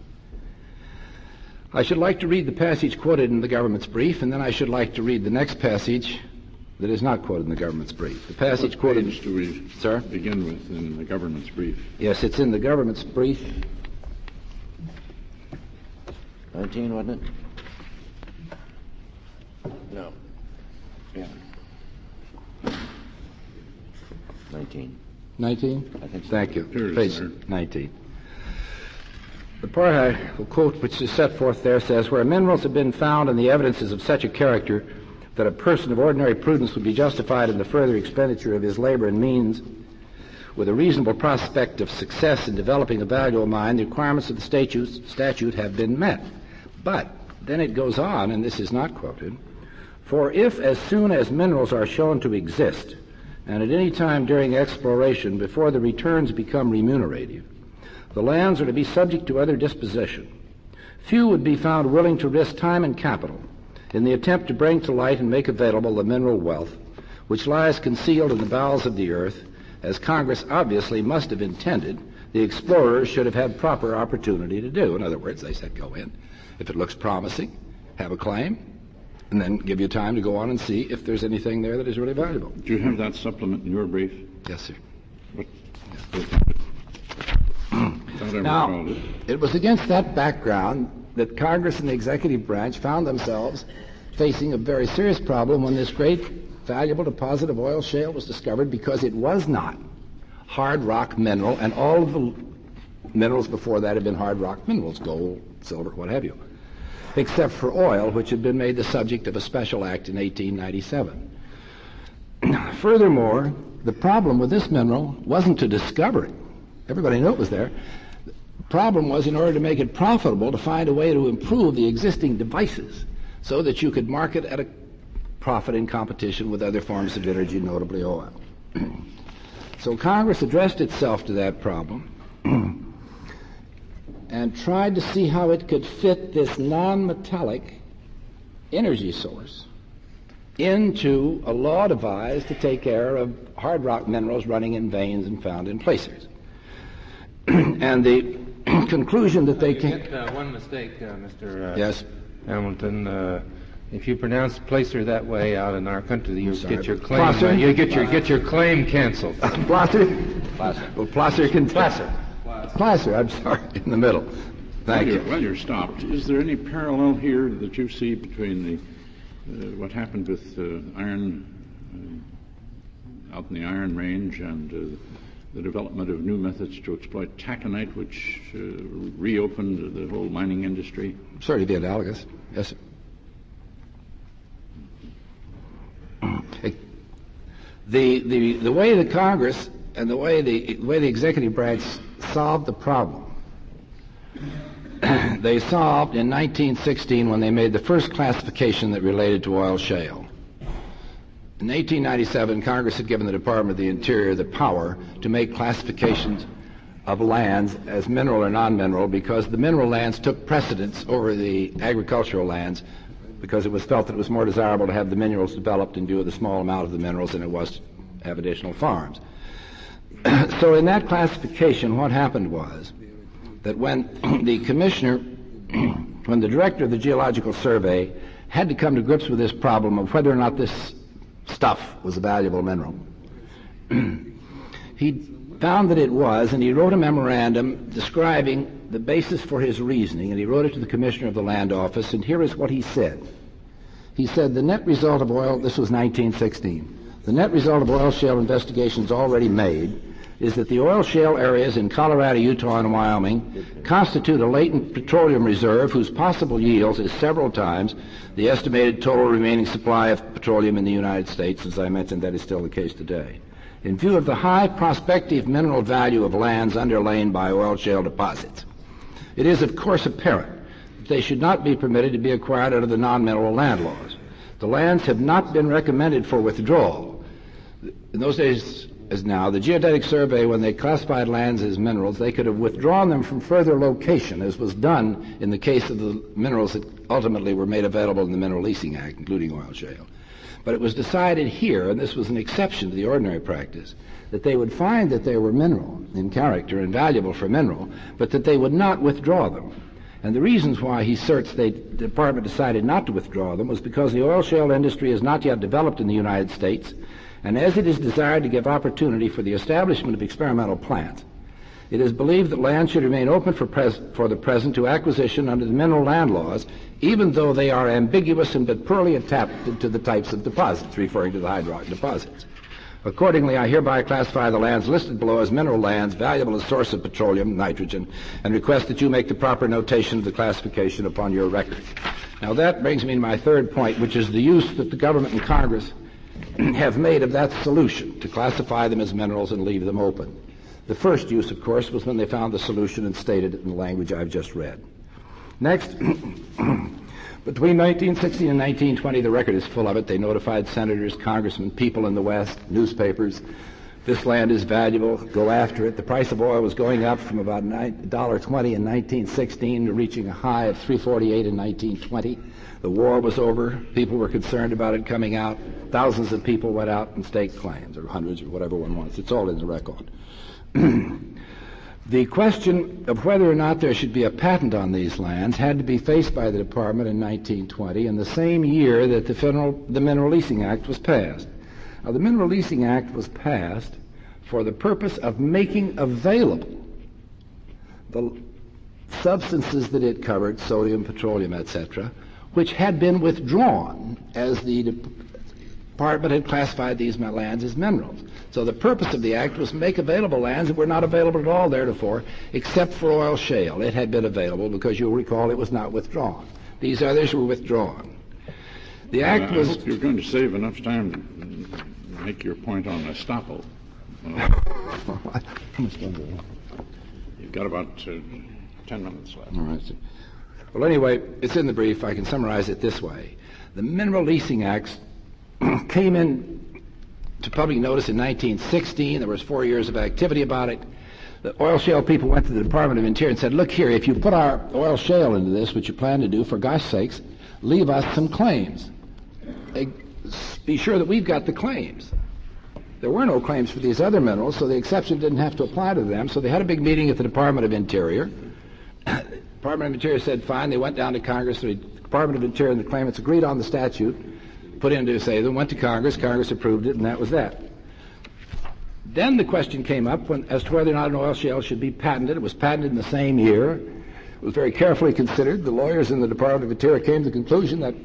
I should like to read the passage quoted in the government's brief, and then I should like to read the next passage that is not quoted in the government's brief. The passage what quoted... page do we Sir? begin with in the government's brief? Yes, it's in the government's brief. nineteen, wasn't it? No. Yeah. nineteen. nineteen? I think so. Thank you. Here it Page is, sir. nineteen. The part I will quote, which is set forth there, says, where minerals have been found and the evidence is of such a character that a person of ordinary prudence would be justified in the further expenditure of his labor and means with a reasonable prospect of success in developing a valuable mine, the requirements of the statute, statute have been met. But then it goes on, and this is not quoted, for if as soon as minerals are shown to exist, and at any time during exploration before the returns become remunerative, the lands are to be subject to other disposition, few would be found willing to risk time and capital in the attempt to bring to light and make available the mineral wealth which lies concealed in the bowels of the earth, as Congress obviously must have intended the explorers should have had proper opportunity to do. In other words, they said go in. If it looks promising, have a claim, and then give you time to go on and see if there's anything there that is really valuable. Do you have that supplement in your brief? Yes, sir. What, thought I Now, recalled it. it was against that background that Congress and the executive branch found themselves facing a very serious problem when this great valuable deposit of oil shale was discovered, because it was not hard rock mineral, and all of the minerals before that had been hard rock minerals, gold, silver, what have you, except for oil, which had been made the subject of a special act in eighteen ninety-seven. Furthermore, the problem with this mineral wasn't to discover it. Everybody knew it was there. The problem was, in order to make it profitable, to find a way to improve the existing devices so that you could market at a profit in competition with other forms of energy, notably oil. So Congress addressed itself to that problem and tried to see how it could fit this non-metallic energy source into a law devised to take care of hard rock minerals running in veins and found in placers. And the conclusion that they you came... get, uh, one mistake, uh, Mister Uh, Yes? Hamilton. Uh, if you pronounce placer that way out in our country, you sorry. get your claim. Placer? Uh, you get your get your claim canceled. Placer? Placer. Well, Placer can... Placer. Placer, I'm sorry, in the middle. Thank While you. you're, while you're stopped, is there any parallel here that you see between the uh, what happened with uh, iron uh, out in the Iron Range and uh, the development of new methods to exploit taconite, which uh, reopened the whole mining industry? Sorry to be analogous. Yes, sir. The, the, the way the Congress and the way the, the way the executive branch solved the problem, they solved in nineteen sixteen when they made the first classification that related to oil shale. In eighteen ninety-seven, Congress had given the Department of the Interior the power to make classifications of lands as mineral or non-mineral, because the mineral lands took precedence over the agricultural lands, because it was felt that it was more desirable to have the minerals developed in view of the small amount of the minerals than it was to have additional farms. So in that classification, what happened was that when the commissioner, when the director of the Geological Survey had to come to grips with this problem of whether or not this stuff was a valuable mineral, he found that it was, and he wrote a memorandum describing the basis for his reasoning, and he wrote it to the Commissioner of the Land Office, and here is what he said. He said, the net result of oil, this was nineteen sixteen, the net result of oil shale investigations already made is that the oil shale areas in Colorado, Utah, and Wyoming constitute a latent petroleum reserve whose possible yields is several times the estimated total remaining supply of petroleum in the United States. As I mentioned, that is still the case today. in view of the high prospective mineral value of lands underlain by oil shale deposits. It is, of course, apparent that they should not be permitted to be acquired under the non-mineral land laws. The lands have not been recommended for withdrawal. In those days, as now, the Geodetic Survey, when they classified lands as minerals, they could have withdrawn them from further location, as was done in the case of the minerals that ultimately were made available in the Mineral Leasing Act, including oil shale. But it was decided here, and this was an exception to the ordinary practice, that they would find that they were mineral in character and valuable for mineral, but that they would not withdraw them. And the reasons why he asserts they, the department decided not to withdraw them was because the oil shale industry is not yet developed in the United States, and as it is desired to give opportunity for the establishment of experimental plants, it is believed that land should remain open for, pres- for the present to acquisition under the mineral land laws, even though they are ambiguous and but poorly adapted to the types of deposits, referring to the hydraulic deposits. Accordingly, I hereby classify the lands listed below as mineral lands, valuable as source of petroleum, nitrogen, and request that you make the proper notation of the classification upon your record. Now that brings me to my third point, which is the use that the government and Congress have made of that solution to classify them as minerals and leave them open. The first use, of course, was when they found the solution and stated it in the language I've just read. Next, between nineteen sixty and nineteen twenty, the record is full of it. They notified senators, congressmen, people in the West, newspapers. This land is valuable. Go after it. The price of oil was going up from about one dollar twenty in nineteen sixteen to reaching a high of three forty-eight in nineteen twenty. The war was over. People were concerned about it coming out. Thousands of people went out and staked claims, or hundreds, or whatever one wants. It's all in the record. The question of whether or not there should be a patent on these lands had to be faced by the Department in nineteen twenty, in the same year that the, Federal, the Mineral Leasing Act was passed. Now, the Mineral Leasing Act was passed for the purpose of making available the substances that it covered, sodium, petroleum, et cetera, which had been withdrawn as the Department had classified these lands as minerals. So the purpose of the act was to make available lands that were not available at all theretofore, except for oil shale. It had been available because you'll recall it was not withdrawn. These others were withdrawn. The act uh, was... I hope you're going to save enough time to make your point on estoppel. Uh, you've got about uh, ten minutes left. All right. Well, anyway, it's in the brief. I can summarize it this way. The Mineral Leasing Acts came in to public notice in nineteen sixteen. There was four years of activity about it. The oil shale people went to the Department of Interior and said, look here, if you put our oil shale into this, which you plan to do, for gosh sakes, leave us some claims. They, be sure that we've got the claims. There were no claims for these other minerals, so the exception didn't have to apply to them. So they had a big meeting at the Department of Interior. The Department of Interior said, fine. They went down to Congress. The Department of Interior and the claimants agreed on the statute, put into say them, went to Congress. Congress approved it, and that was that. Then the question came up when, as to whether or not an oil shale should be patented. It was patented in the same year. It was very carefully considered. The lawyers in the Department of Interior came to the conclusion that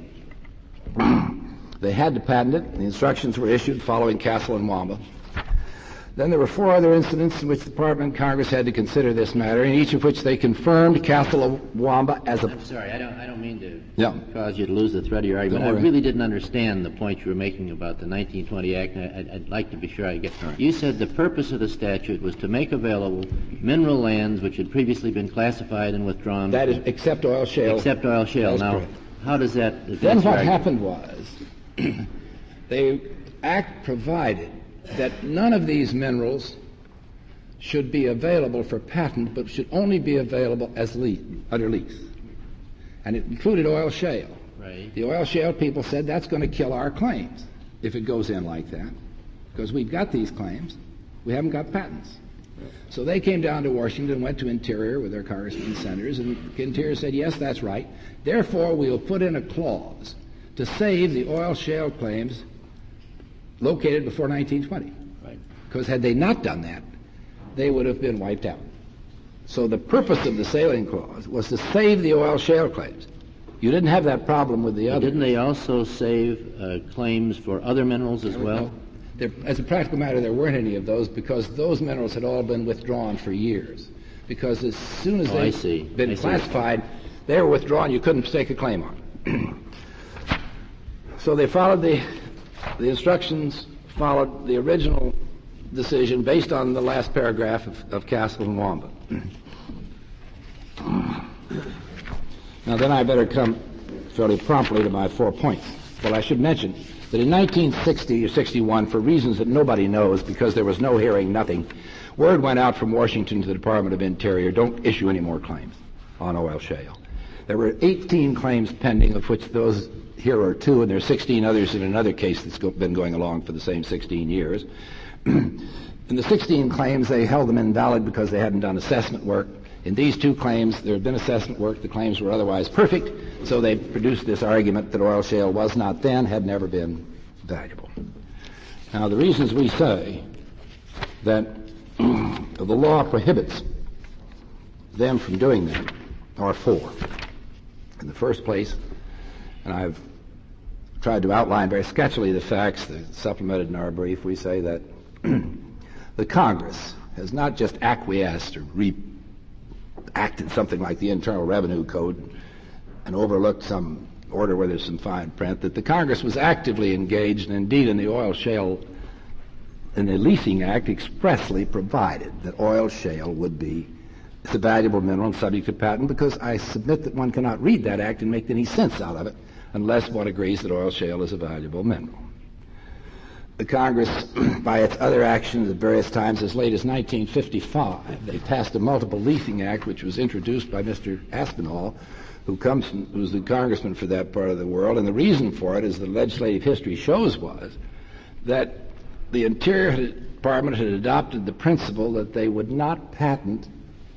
they had to patent it. The instructions were issued following Castle and Wamba. Then there were four other incidents in which the Department and Congress had to consider this matter, in each of which they confirmed Castle and Wamba as a... I'm sorry, I don't, I don't mean to yeah. cause you to lose the thread of your argument. I really didn't understand the point you were making about the nineteen twenty Act, and I'd, I'd like to be sure I get... Right. You said the purpose of the statute was to make available mineral lands which had previously been classified and withdrawn... That is, except oil shale. Except oil shale. That's now, correct. How does that... Then what happened was, the Act provided that none of these minerals should be available for patent, but should only be available as lease, under lease. And it included oil shale. Right. The oil shale people said that's going to kill our claims if it goes in like that, because we've got these claims. We haven't got patents. So they came down to Washington, went to Interior with their congressmen and senators, and Interior said, yes, that's right. Therefore, we'll put in a clause to save the oil shale claims located before nineteen twenty. Right. Because had they not done that, they would have been wiped out. So the purpose of the saving clause was to save the oil shale claims. You didn't have that problem with the But other. didn't they also save uh, claims for other minerals as well? There, as a practical matter, there weren't any of those because those minerals had all been withdrawn for years. Because as soon as Oh, I they'd see. been I see. classified, they were withdrawn. You couldn't stake a claim on. So they followed the, the instructions, followed the original decision based on the last paragraph of, of Castle and Wamba. Now then I better come fairly promptly to my four points. Well, I should mention that in nineteen sixty or sixty-one, for reasons that nobody knows, because there was no hearing, nothing, word went out from Washington to the Department of Interior, don't issue any more claims on oil shale. There were eighteen claims pending, of which those here are two, and there are sixteen others in another case that's go- been going along for the same sixteen years. In the sixteen claims, they held them invalid because they hadn't done assessment work. In these two claims, there had been assessment work. The claims were otherwise perfect, so they produced this argument that oil shale was not then, had never been valuable. Now, the reasons we say that the law prohibits them from doing that are four. In the first place, and I've tried to outline very sketchily the facts that are supplemented in our brief, we say that the Congress has not just acquiesced or re- acted something like the Internal Revenue Code and overlooked some order where there's some fine print, that the Congress was actively engaged, and indeed in the oil shale, in the Leasing Act, expressly provided that oil shale would be it's a valuable mineral and subject to patent, because I submit that one cannot read that act and make any sense out of it unless one agrees that oil shale is a valuable mineral. The Congress, by its other actions at various times, as late as nineteen fifty-five, they passed a Multiple Leasing Act, which was introduced by Mister Aspinall, who comes from, who's the congressman for that part of the world. And the reason for it, as the legislative history shows, was that the Interior Department had adopted the principle that they would not patent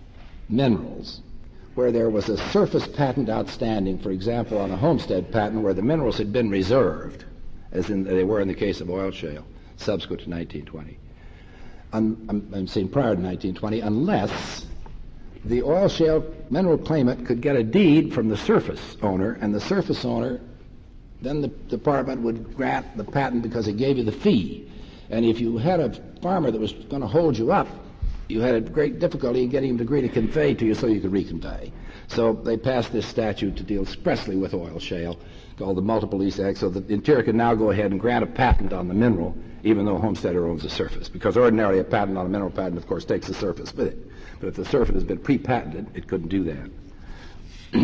minerals where there was a surface patent outstanding, for example, on a homestead patent where the minerals had been reserved, as in they were in the case of oil shale, subsequent to nineteen twenty. Un, I'm, I'm saying prior to nineteen twenty, unless the oil shale mineral claimant could get a deed from the surface owner, and the surface owner, then the department would grant the patent because it gave you the fee. And if you had a farmer that was going to hold you up, you had a great difficulty in getting him to agree to convey to you so you could reconvey. So they passed this statute to deal expressly with oil shale, called the Multiple Lease Act, so that the Interior can now go ahead and grant a patent on the mineral, even though a homesteader owns the surface. Because ordinarily a patent on a mineral patent, of course, takes the surface with it. But if the surface has been pre-patented, it couldn't do that.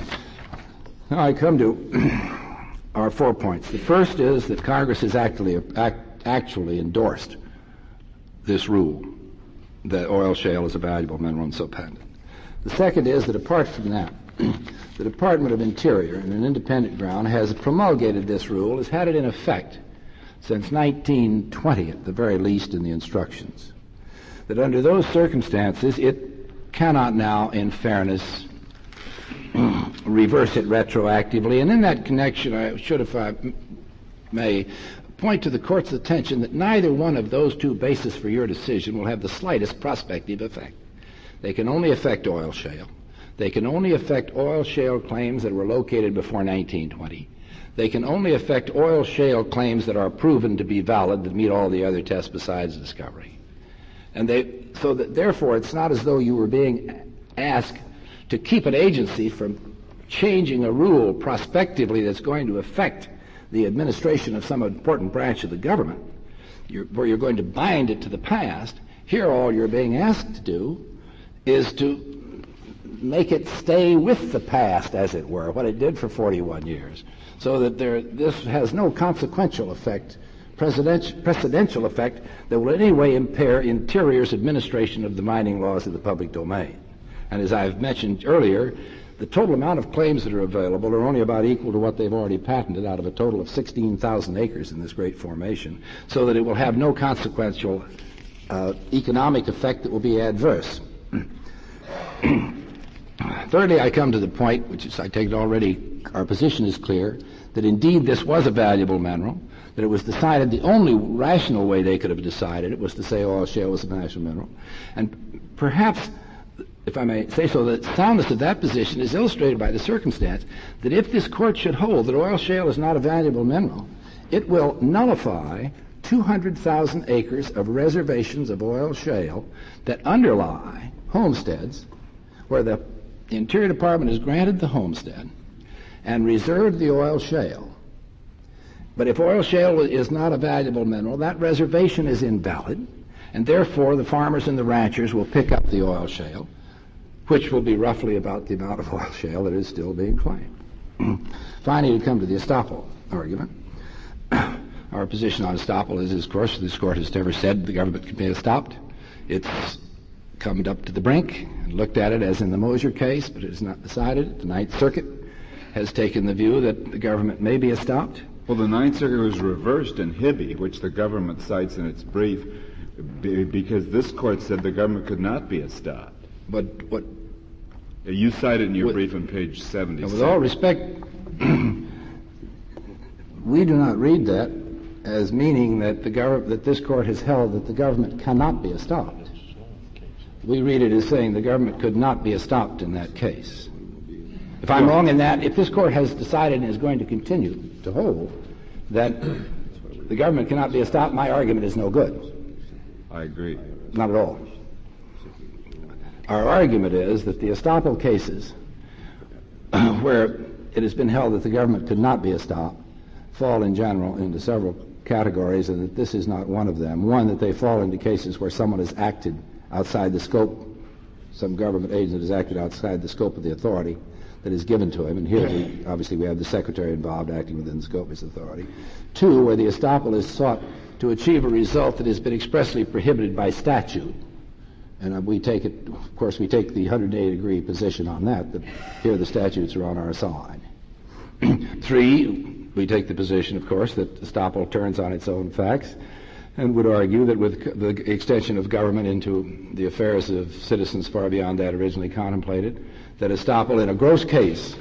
Now I come to our four points. The first is that Congress has actually, act, actually endorsed this rule that oil shale is a valuable mineral and so patented. The second is that apart from that, the Department of Interior, in an independent ground, has promulgated this rule, has had it in effect since nineteen twenty at the very least in the instructions. That under those circumstances, it cannot now, in fairness, reverse it retroactively. And in that connection, I should, if I may, point to the Court's attention that neither one of those two bases for your decision will have the slightest prospective effect. They can only affect oil shale. They can only affect oil shale claims that were located before nineteen twenty. They can only affect oil shale claims that are proven to be valid, that meet all the other tests besides discovery. And they, so that therefore it's not as though you were being asked to keep an agency from changing a rule prospectively that's going to affect the administration of some important branch of the government, you're, where you're going to bind it to the past. Here all you're being asked to do is to make it stay with the past, as it were, what it did for forty-one years, so that there, this has no consequential effect, precedential effect, that will in any way impair Interior's administration of the mining laws of the public domain. And as I've mentioned earlier, the total amount of claims that are available are only about equal to what they've already patented out of a total of sixteen thousand acres in this great formation, so that it will have no consequential uh, economic effect that will be adverse. Thirdly, I come to the point, which is, I take it already, our position is clear, that indeed this was a valuable mineral, that it was decided the only rational way they could have decided it was to say oil shale was a national mineral. And perhaps, if I may say so, the soundness of that position is illustrated by the circumstance that if this Court should hold that oil shale is not a valuable mineral, it will nullify two hundred thousand acres of reservations of oil shale that underlie homesteads where the Interior Department has granted the homestead and reserved the oil shale. But if oil shale is not a valuable mineral, that reservation is invalid, And therefore, the farmers and the ranchers will pick up the oil shale, which will be roughly about the amount of oil shale that is still being claimed. Finally, to come to the estoppel argument, our position on estoppel is, of course, this court has never said the government can be estopped. It's come up to the brink and looked at it as in the Mosier case, but it has not decided it. The Ninth Circuit has taken the view that the government may be estopped. Well, the Ninth Circuit was reversed in Hibby, which the government cites in its brief, because this court said the government could not be estopped. But what you cite it in your with, brief on page seventy-six. With all respect, we do not read that as meaning that the gov- that this court has held that the government cannot be estopped. We read it as saying the government could not be estopped in that case. If I'm wrong in that, if this court has decided and is going to continue to hold that the government cannot be estopped, my argument is no good. I agree. Not at all. Our argument is that the estoppel cases where it has been held that the government could not be estopped fall in general into several categories, and that this is not one of them. One, that they fall into cases where someone has acted outside the scope, some government agent has acted outside the scope of the authority that is given to him, and here we, obviously we have the secretary involved acting within the scope of his authority. Two, where the estoppel is sought to achieve a result that has been expressly prohibited by statute. And uh, we take it, of course, we take the one hundred eighty degree position on that, that here the statutes are on our side. Three, we take the position, of course, that estoppel turns on its own facts and would argue that with the extension of government into the affairs of citizens far beyond that originally contemplated, that estoppel in a gross case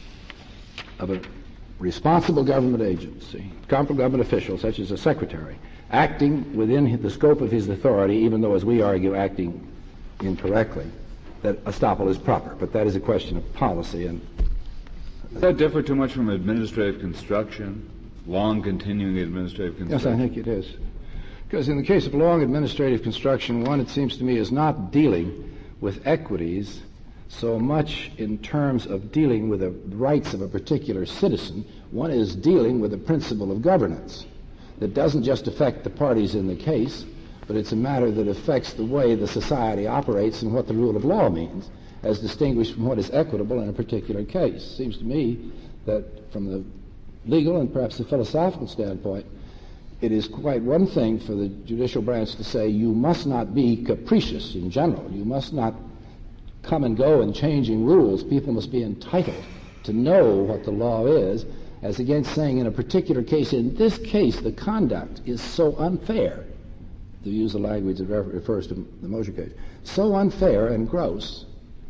of a responsible government agency, competent government official, such as a secretary, acting within the scope of his authority, even though, as we argue, acting incorrectly, that estoppel is proper. But that is a question of policy. And does that differ too much from administrative construction, long continuing administrative construction? Yes, I think it is. Because in the case of long administrative construction, one, it seems to me, is not dealing with equities so much in terms of dealing with the rights of a particular citizen. One is dealing with the principle of governance that doesn't just affect the parties in the case, but it's a matter that affects the way the society operates and what the rule of law means, as distinguished from what is equitable in a particular case. It seems to me that from the legal and perhaps the philosophical standpoint, it is quite one thing for the judicial branch to say you must not be capricious in general. You must not come and go in changing rules. People must be entitled to know what the law is, as against saying in a particular case, in this case, the conduct is so unfair, to use the language that refers to the Mosier case, so unfair and gross,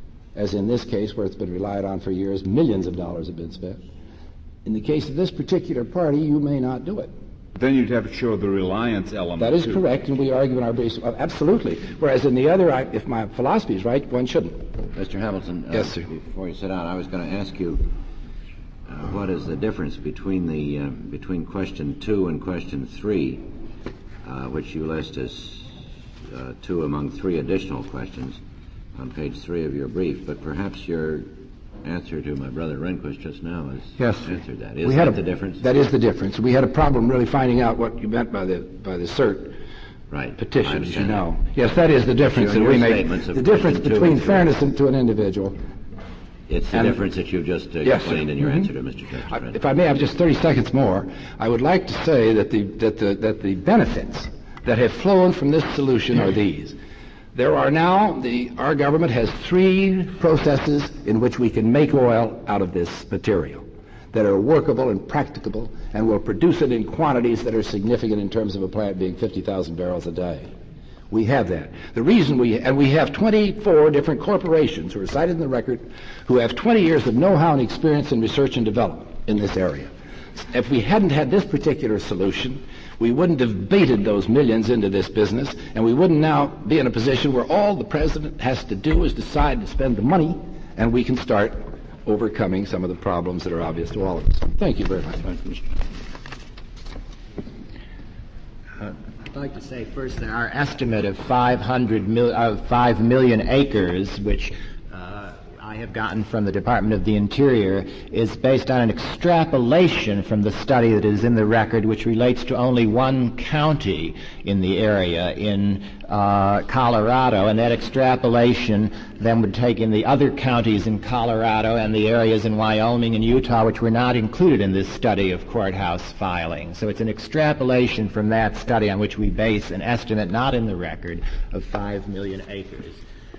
as in this case where it's been relied on for years, millions of dollars have been spent. In the case of this particular party, you may not do it. Then you'd have to show the reliance element. That is too. correct, and we argue in our base, uh, absolutely. Whereas in the other, I, if my philosophy is right, one shouldn't. Mister Hamilton, uh, yes, sir. Before you sit down, I was going to ask you uh, what is the difference between the uh, between question two and question three, uh, which you list as uh, two among three additional questions on page three of your brief. But perhaps your answer to my brother Rehnquist just now has yes. answered that. Is we that had a, the difference? That is the difference. We had a problem really finding out what you meant by the by the cert right. petition, as you know. That. Yes, that is the difference Your, that we make. The difference between fairness and to an individual. It's the and difference that you've just uh, yes, explained sir. in your Mm-hmm. answer to Mister Chester. I, if I may have just thirty seconds more, I would like to say that the that the that the benefits that have flown from this solution are these. There are now, the, our government has three processes in which we can make oil out of this material that are workable and practicable and will produce it in quantities that are significant in terms of a plant being fifty thousand barrels a day. We have that. The reason we, and we have twenty-four different corporations who are cited in the record who have twenty years of know-how and experience in research and development in this area. If we hadn't had this particular solution, we wouldn't have baited those millions into this business, and we wouldn't now be in a position where all the president has to do is decide to spend the money, and we can start overcoming some of the problems that are obvious to all of us. Thank you very much. Thank you, Mister Uh, I'd like to say first that our estimate of five hundred mil, uh, five million acres, which uh, I I have gotten from the Department of the Interior is based on an extrapolation from the study that is in the record, which relates to only one county in the area, in uh, Colorado, and that extrapolation then would take in the other counties in Colorado and the areas in Wyoming and Utah which were not included in this study of courthouse filing. So it's an extrapolation from that study on which we base an estimate not in the record of five million acres.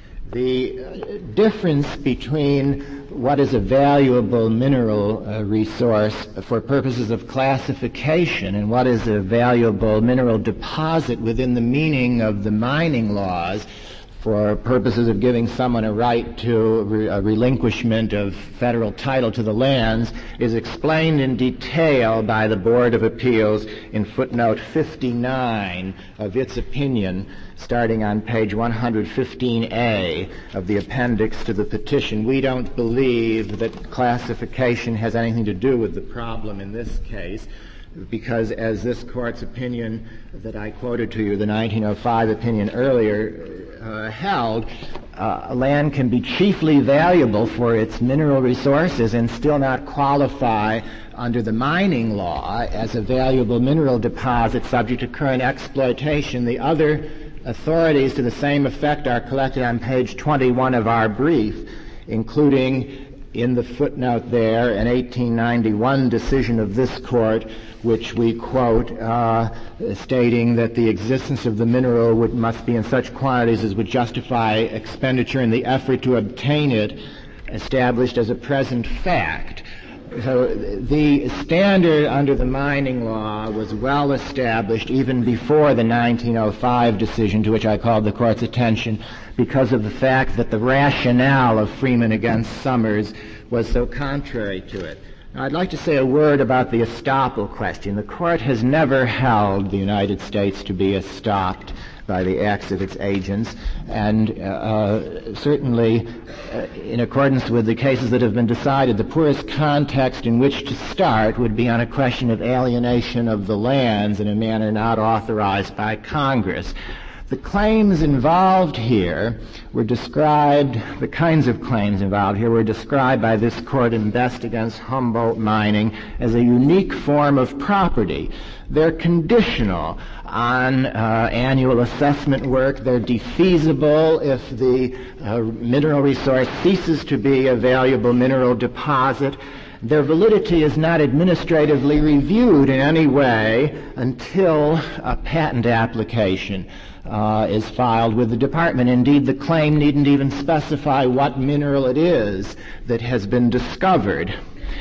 The uh, difference between what is a valuable mineral uh, resource for purposes of classification and what is a valuable mineral deposit within the meaning of the mining laws for purposes of giving someone a right to re- a relinquishment of federal title to the lands is explained in detail by the Board of Appeals in footnote fifty-nine of its opinion, starting on page one hundred fifteen A of the appendix to the petition. We don't believe that classification has anything to do with the problem in this case, because as this Court's opinion that I quoted to you, the nineteen oh five opinion earlier, uh, held, uh, land can be chiefly valuable for its mineral resources and still not qualify under the mining law as a valuable mineral deposit subject to current exploitation. The other authorities to the same effect are collected on page twenty-one of our brief, including in the footnote there an eighteen ninety-one decision of this Court, which we quote, uh, stating that the existence of the mineral would, must be in such quantities as would justify expenditure in the effort to obtain it, established as a present fact. So the standard under the mining law was well established even before the nineteen oh five decision, to which I called the Court's attention, because of the fact that the rationale of Freeman against Summers was so contrary to it. Now, I'd like to say a word about the estoppel question. The Court has never held the United States to be estopped by the acts of its agents, and uh, certainly uh, in accordance with the cases that have been decided, the poorest context in which to start would be on a question of alienation of the lands in a manner not authorized by Congress. The claims involved here were described, the kinds of claims involved here were described by this Court in Best against Humboldt Mining as a unique form of property. They're conditional on uh, annual assessment work. They're defeasible if the uh, mineral resource ceases to be a valuable mineral deposit. Their validity is not administratively reviewed in any way until a patent application uh, is filed with the Department. Indeed, the claim needn't even specify what mineral it is that has been discovered.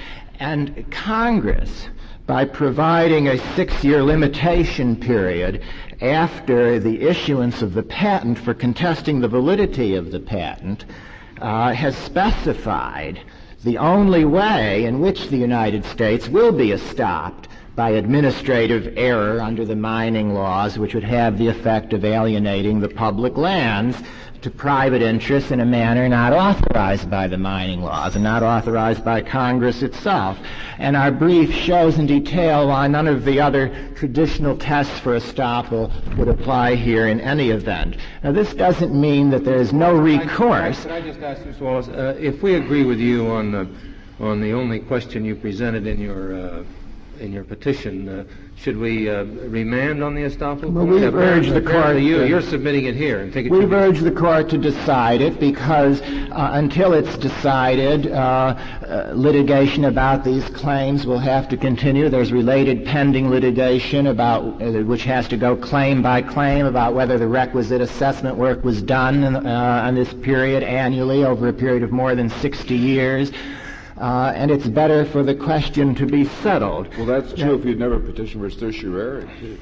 And Congress, by providing a six-year limitation period after the issuance of the patent for contesting the validity of the patent, uh, has specified the only way in which the United States will be estopped by administrative error under the mining laws, which would have the effect of alienating the public lands to private interests in a manner not authorized by the mining laws and not authorized by Congress itself. And our brief shows in detail why none of the other traditional tests for estoppel would apply here in any event. Now, this doesn't mean that there is no recourse. Could I just ask, Mister Wallace, uh, if we agree with you on the, on the only question you presented in your uh, in your petition, uh, should we uh, remand on the estoppel? Well, we've urged the Court. You, you're submitting it here. And take it we've to urged the Court to decide it because uh, until it's decided, uh, uh, litigation about these claims will have to continue. There's related pending litigation about uh, which has to go claim by claim about whether the requisite assessment work was done in, uh, on this period annually over a period of more than sixty years. Uh, and it's better for the question to be settled. Well, that's true now, if you'd never petitioned for certiorari, too.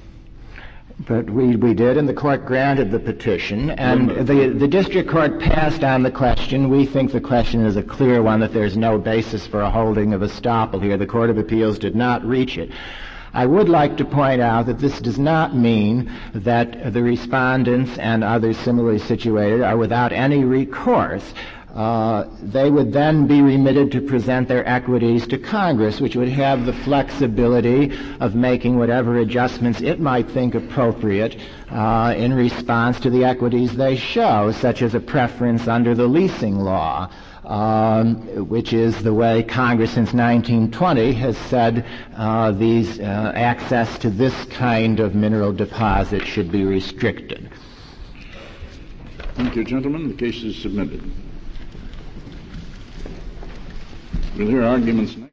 But we, we did, and the Court granted the petition, and the, the District Court passed on the question. We think the question is a clear one, that there's no basis for a holding of estoppel here. The Court of Appeals did not reach it. I would like to point out that this does not mean that the respondents and others similarly situated are without any recourse. uh, they would then be remitted to present their equities to Congress, which would have the flexibility of making whatever adjustments it might think appropriate uh, in response to the equities they show, such as a preference under the leasing law, um, which is the way Congress since nineteen twenty has said uh, these uh, access to this kind of mineral deposit should be restricted. Thank you, gentlemen. The case is submitted. We'll hear arguments next.